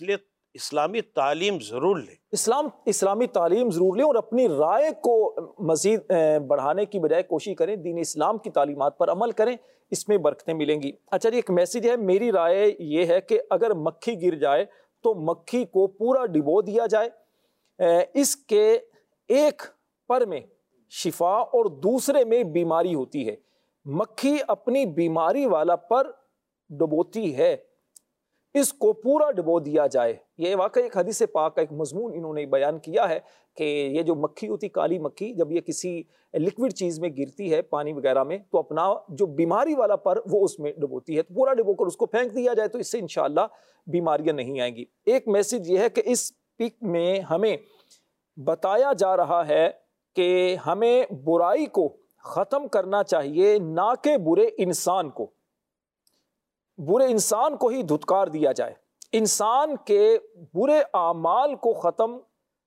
Speaker 4: اسلامی تعلیم ضرور لیں،
Speaker 2: اسلام اسلامی تعلیم ضرور لیں اور اپنی رائے کو مزید بڑھانے کی بجائے کوشش کریں دین اسلام کی تعلیمات پر عمل کریں، اس میں برکتیں ملیں گی۔ اچھا جی، ایک میسیج ہے، میری رائے یہ ہے کہ اگر مکھی گر جائے تو مکھی کو پورا ڈبو دیا جائے، اس کے ایک پر میں شفا اور دوسرے میں بیماری ہوتی ہے، مکھی اپنی بیماری والا پر ڈبوتی ہے، اس کو پورا ڈبو دیا جائے۔ یہ واقعی ایک حدیث پاک کا ایک مضمون انہوں نے بیان کیا ہے کہ یہ جو مکھی ہوتی، کالی مکھی، جب یہ کسی لیکوڈ چیز میں گرتی ہے پانی وغیرہ میں تو اپنا جو بیماری والا پر وہ اس میں ڈبوتی ہے، تو پورا ڈبو کر اس کو پھینک دیا جائے تو اس سے انشاءاللہ بیماریاں نہیں آئیں گی۔ ایک میسج یہ ہے کہ اس پک میں ہمیں بتایا جا رہا ہے کہ ہمیں برائی کو ختم کرنا چاہیے، نہ کہ برے انسان کو، برے انسان کو ہی دھتکار دیا جائے، انسان کے برے اعمال کو ختم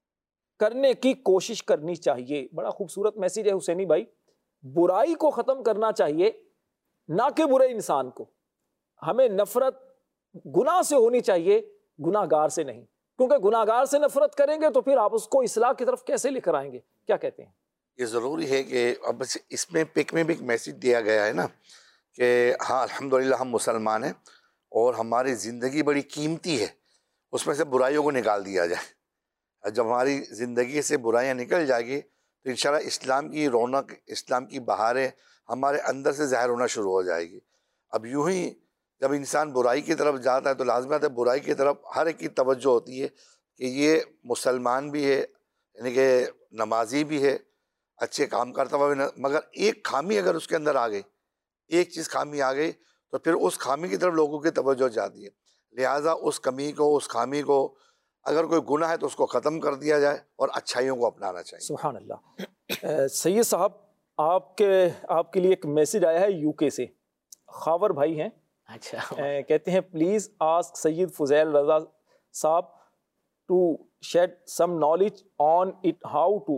Speaker 2: کرنے کی کوشش کرنی چاہیے۔ بڑا خوبصورت میسیج ہے حسینی بھائی، برائی کو ختم کرنا چاہیے نہ کہ برے انسان کو، ہمیں نفرت گناہ سے ہونی چاہیے، گناہ گار سے نہیں، کیونکہ گناہ گار سے نفرت کریں گے تو پھر آپ اس کو اصلاح کی طرف کیسے لے کر آئیں گے؟ کیا کہتے ہیں؟
Speaker 5: یہ ضروری ہے کہ اب اس میں پک میں بھی ایک میسیج دیا گیا ہے نا کہ ہاں الحمدللہ ہم مسلمان ہیں اور ہماری زندگی بڑی قیمتی ہے، اس میں سے برائیوں کو نکال دیا جائے۔ جب ہماری زندگی سے برائیاں نکل جائے گی تو انشاءاللہ اسلام کی رونق، اسلام کی بہاریں ہمارے اندر سے ظاہر ہونا شروع ہو جائے گی۔ اب یوں ہی جب انسان برائی کی طرف جاتا ہے تو لازمات ہے برائی کی طرف ہر ایک کی توجہ ہوتی ہے کہ یہ مسلمان بھی ہے، یعنی کہ نمازی بھی ہے، اچھے کام کرتا ہوا بھی، مگر ایک خامی اگر اس کے اندر آ گئی، ایک چیز خامی آ گئی تو پھر اس خامی کی طرف لوگوں کی توجہ جاتی ہے، لہٰذا اس کمی کو، اس خامی کو، اگر کوئی گناہ ہے تو اس کو ختم کر دیا جائے اور اچھائیوں کو اپنانا چاہیے۔
Speaker 2: سبحان اللہ۔ سید صاحب، آپ کے آپ کے لیے ایک میسیج آیا ہے یو کے سے، خاور بھائی ہیں،
Speaker 3: اچھا،
Speaker 2: کہتے ہیں please ask Syed Fazil Raza sahab to shed some knowledge on it how to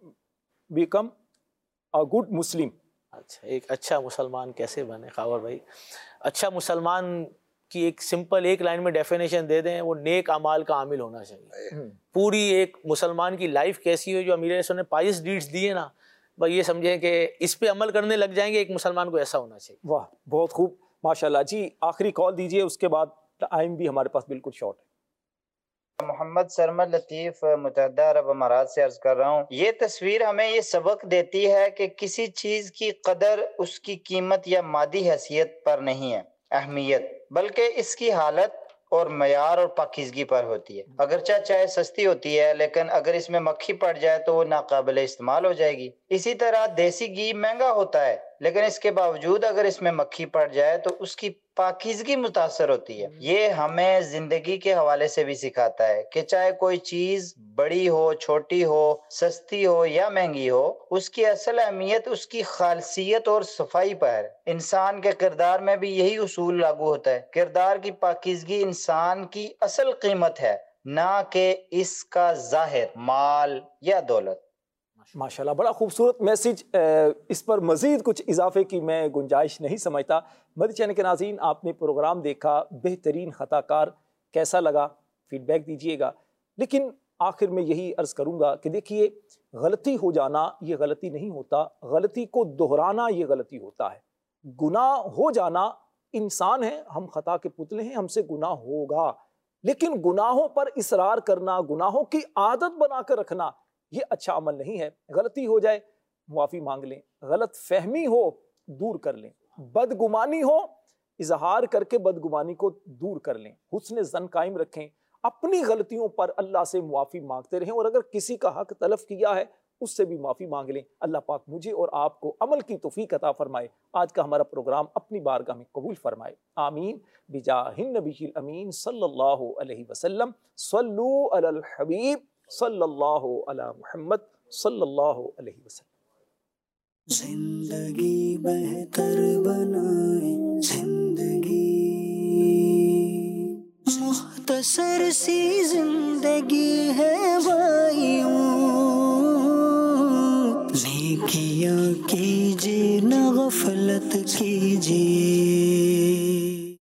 Speaker 2: become a good Muslim.
Speaker 3: اچھا، ایک اچھا مسلمان کیسے بنے خاور بھائی؟ اچھا مسلمان کی ایک سمپل ایک لائن میں ڈیفینیشن دے دیں، وہ نیک اعمال کا عامل ہونا چاہیے۔ پوری ایک مسلمان کی لائف کیسی ہو، جو امیر علیہ السلام نے پائس ڈیڈز دیے نا، بس یہ سمجھیں کہ اس پہ عمل کرنے لگ جائیں گے، ایک مسلمان کو ایسا ہونا چاہیے۔
Speaker 2: واہ، بہت خوب، ماشاءاللہ جی۔ آخری کال دیجئے، اس کے بعد ٹائم بھی ہمارے پاس بالکل شارٹ ہے۔
Speaker 12: محمد سرمد لطیف متحدہ عرب امارات سے عرض کر رہا ہوں، یہ تصویر ہمیں یہ سبق دیتی ہے کہ کسی چیز کی قدر اس کی قیمت یا مادی حیثیت پر نہیں ہے، اہمیت، بلکہ اس کی حالت اور معیار اور پاکیزگی پر ہوتی ہے۔ اگرچہ چائے سستی ہوتی ہے لیکن اگر اس میں مکھی پڑ جائے تو وہ ناقابل استعمال ہو جائے گی۔ اسی طرح دیسی گھی مہنگا ہوتا ہے لیکن اس کے باوجود اگر اس میں مکھی پڑ جائے تو اس کی پاکیزگی متاثر ہوتی ہے۔ یہ ہمیں زندگی کے حوالے سے بھی سکھاتا ہے کہ چاہے کوئی چیز بڑی ہو، چھوٹی ہو، سستی ہو یا مہنگی ہو، اس کی اصل اہمیت اس کی خالصیت اور صفائی پر ہے۔ انسان کے کردار میں بھی یہی اصول لاگو ہوتا ہے۔ کردار کی پاکیزگی انسان کی اصل قیمت ہے، نہ کہ اس کا ظاہر، مال یا دولت۔
Speaker 2: ماشاءاللہ، بڑا خوبصورت میسیج۔ اس پر مزید کچھ اضافے کی میں گنجائش نہیں سمجھتا۔ مدنی چینل کے ناظرین، آپ نے پروگرام دیکھا، بہترین خطا کار، کیسا لگا فیڈ بیک دیجیے گا۔ لیکن آخر میں یہی عرض کروں گا کہ دیکھیے، غلطی ہو جانا یہ غلطی نہیں ہوتا، غلطی کو دہرانا یہ غلطی ہوتا ہے۔ گناہ ہو جانا، انسان ہے، ہم خطا کے پتلے ہیں، ہم سے گناہ ہوگا، لیکن گناہوں پر اصرار کرنا، گناہوں کی عادت بنا کر رکھنا، یہ اچھا عمل نہیں ہے۔ غلطی ہو جائے معافی مانگ لیں، غلط فہمی ہو دور کر لیں، بدگمانی ہو اظہار کر کے بدگمانی کو دور کر لیں، حسن ظن قائم رکھیں، اپنی غلطیوں پر اللہ سے معافی مانگتے رہیں، اور اگر کسی کا حق تلف کیا ہے اس سے بھی معافی مانگ لیں۔ اللہ پاک مجھے اور آپ کو عمل کی توفیق عطا فرمائے، آج کا ہمارا پروگرام اپنی بارگاہ میں قبول فرمائے، آمین بجاہ النبی الامین صلی اللہ علیہ وسلم۔ صلو علی الحبیب صلی اللہ علی محمد صلی اللہ علیہ وسلم۔
Speaker 6: زندگی بہتر بنائے، زندگی مختصر سی زندگی ہے بھائیوں، نیکیاں کیجیے نہ غفلت کیجیے،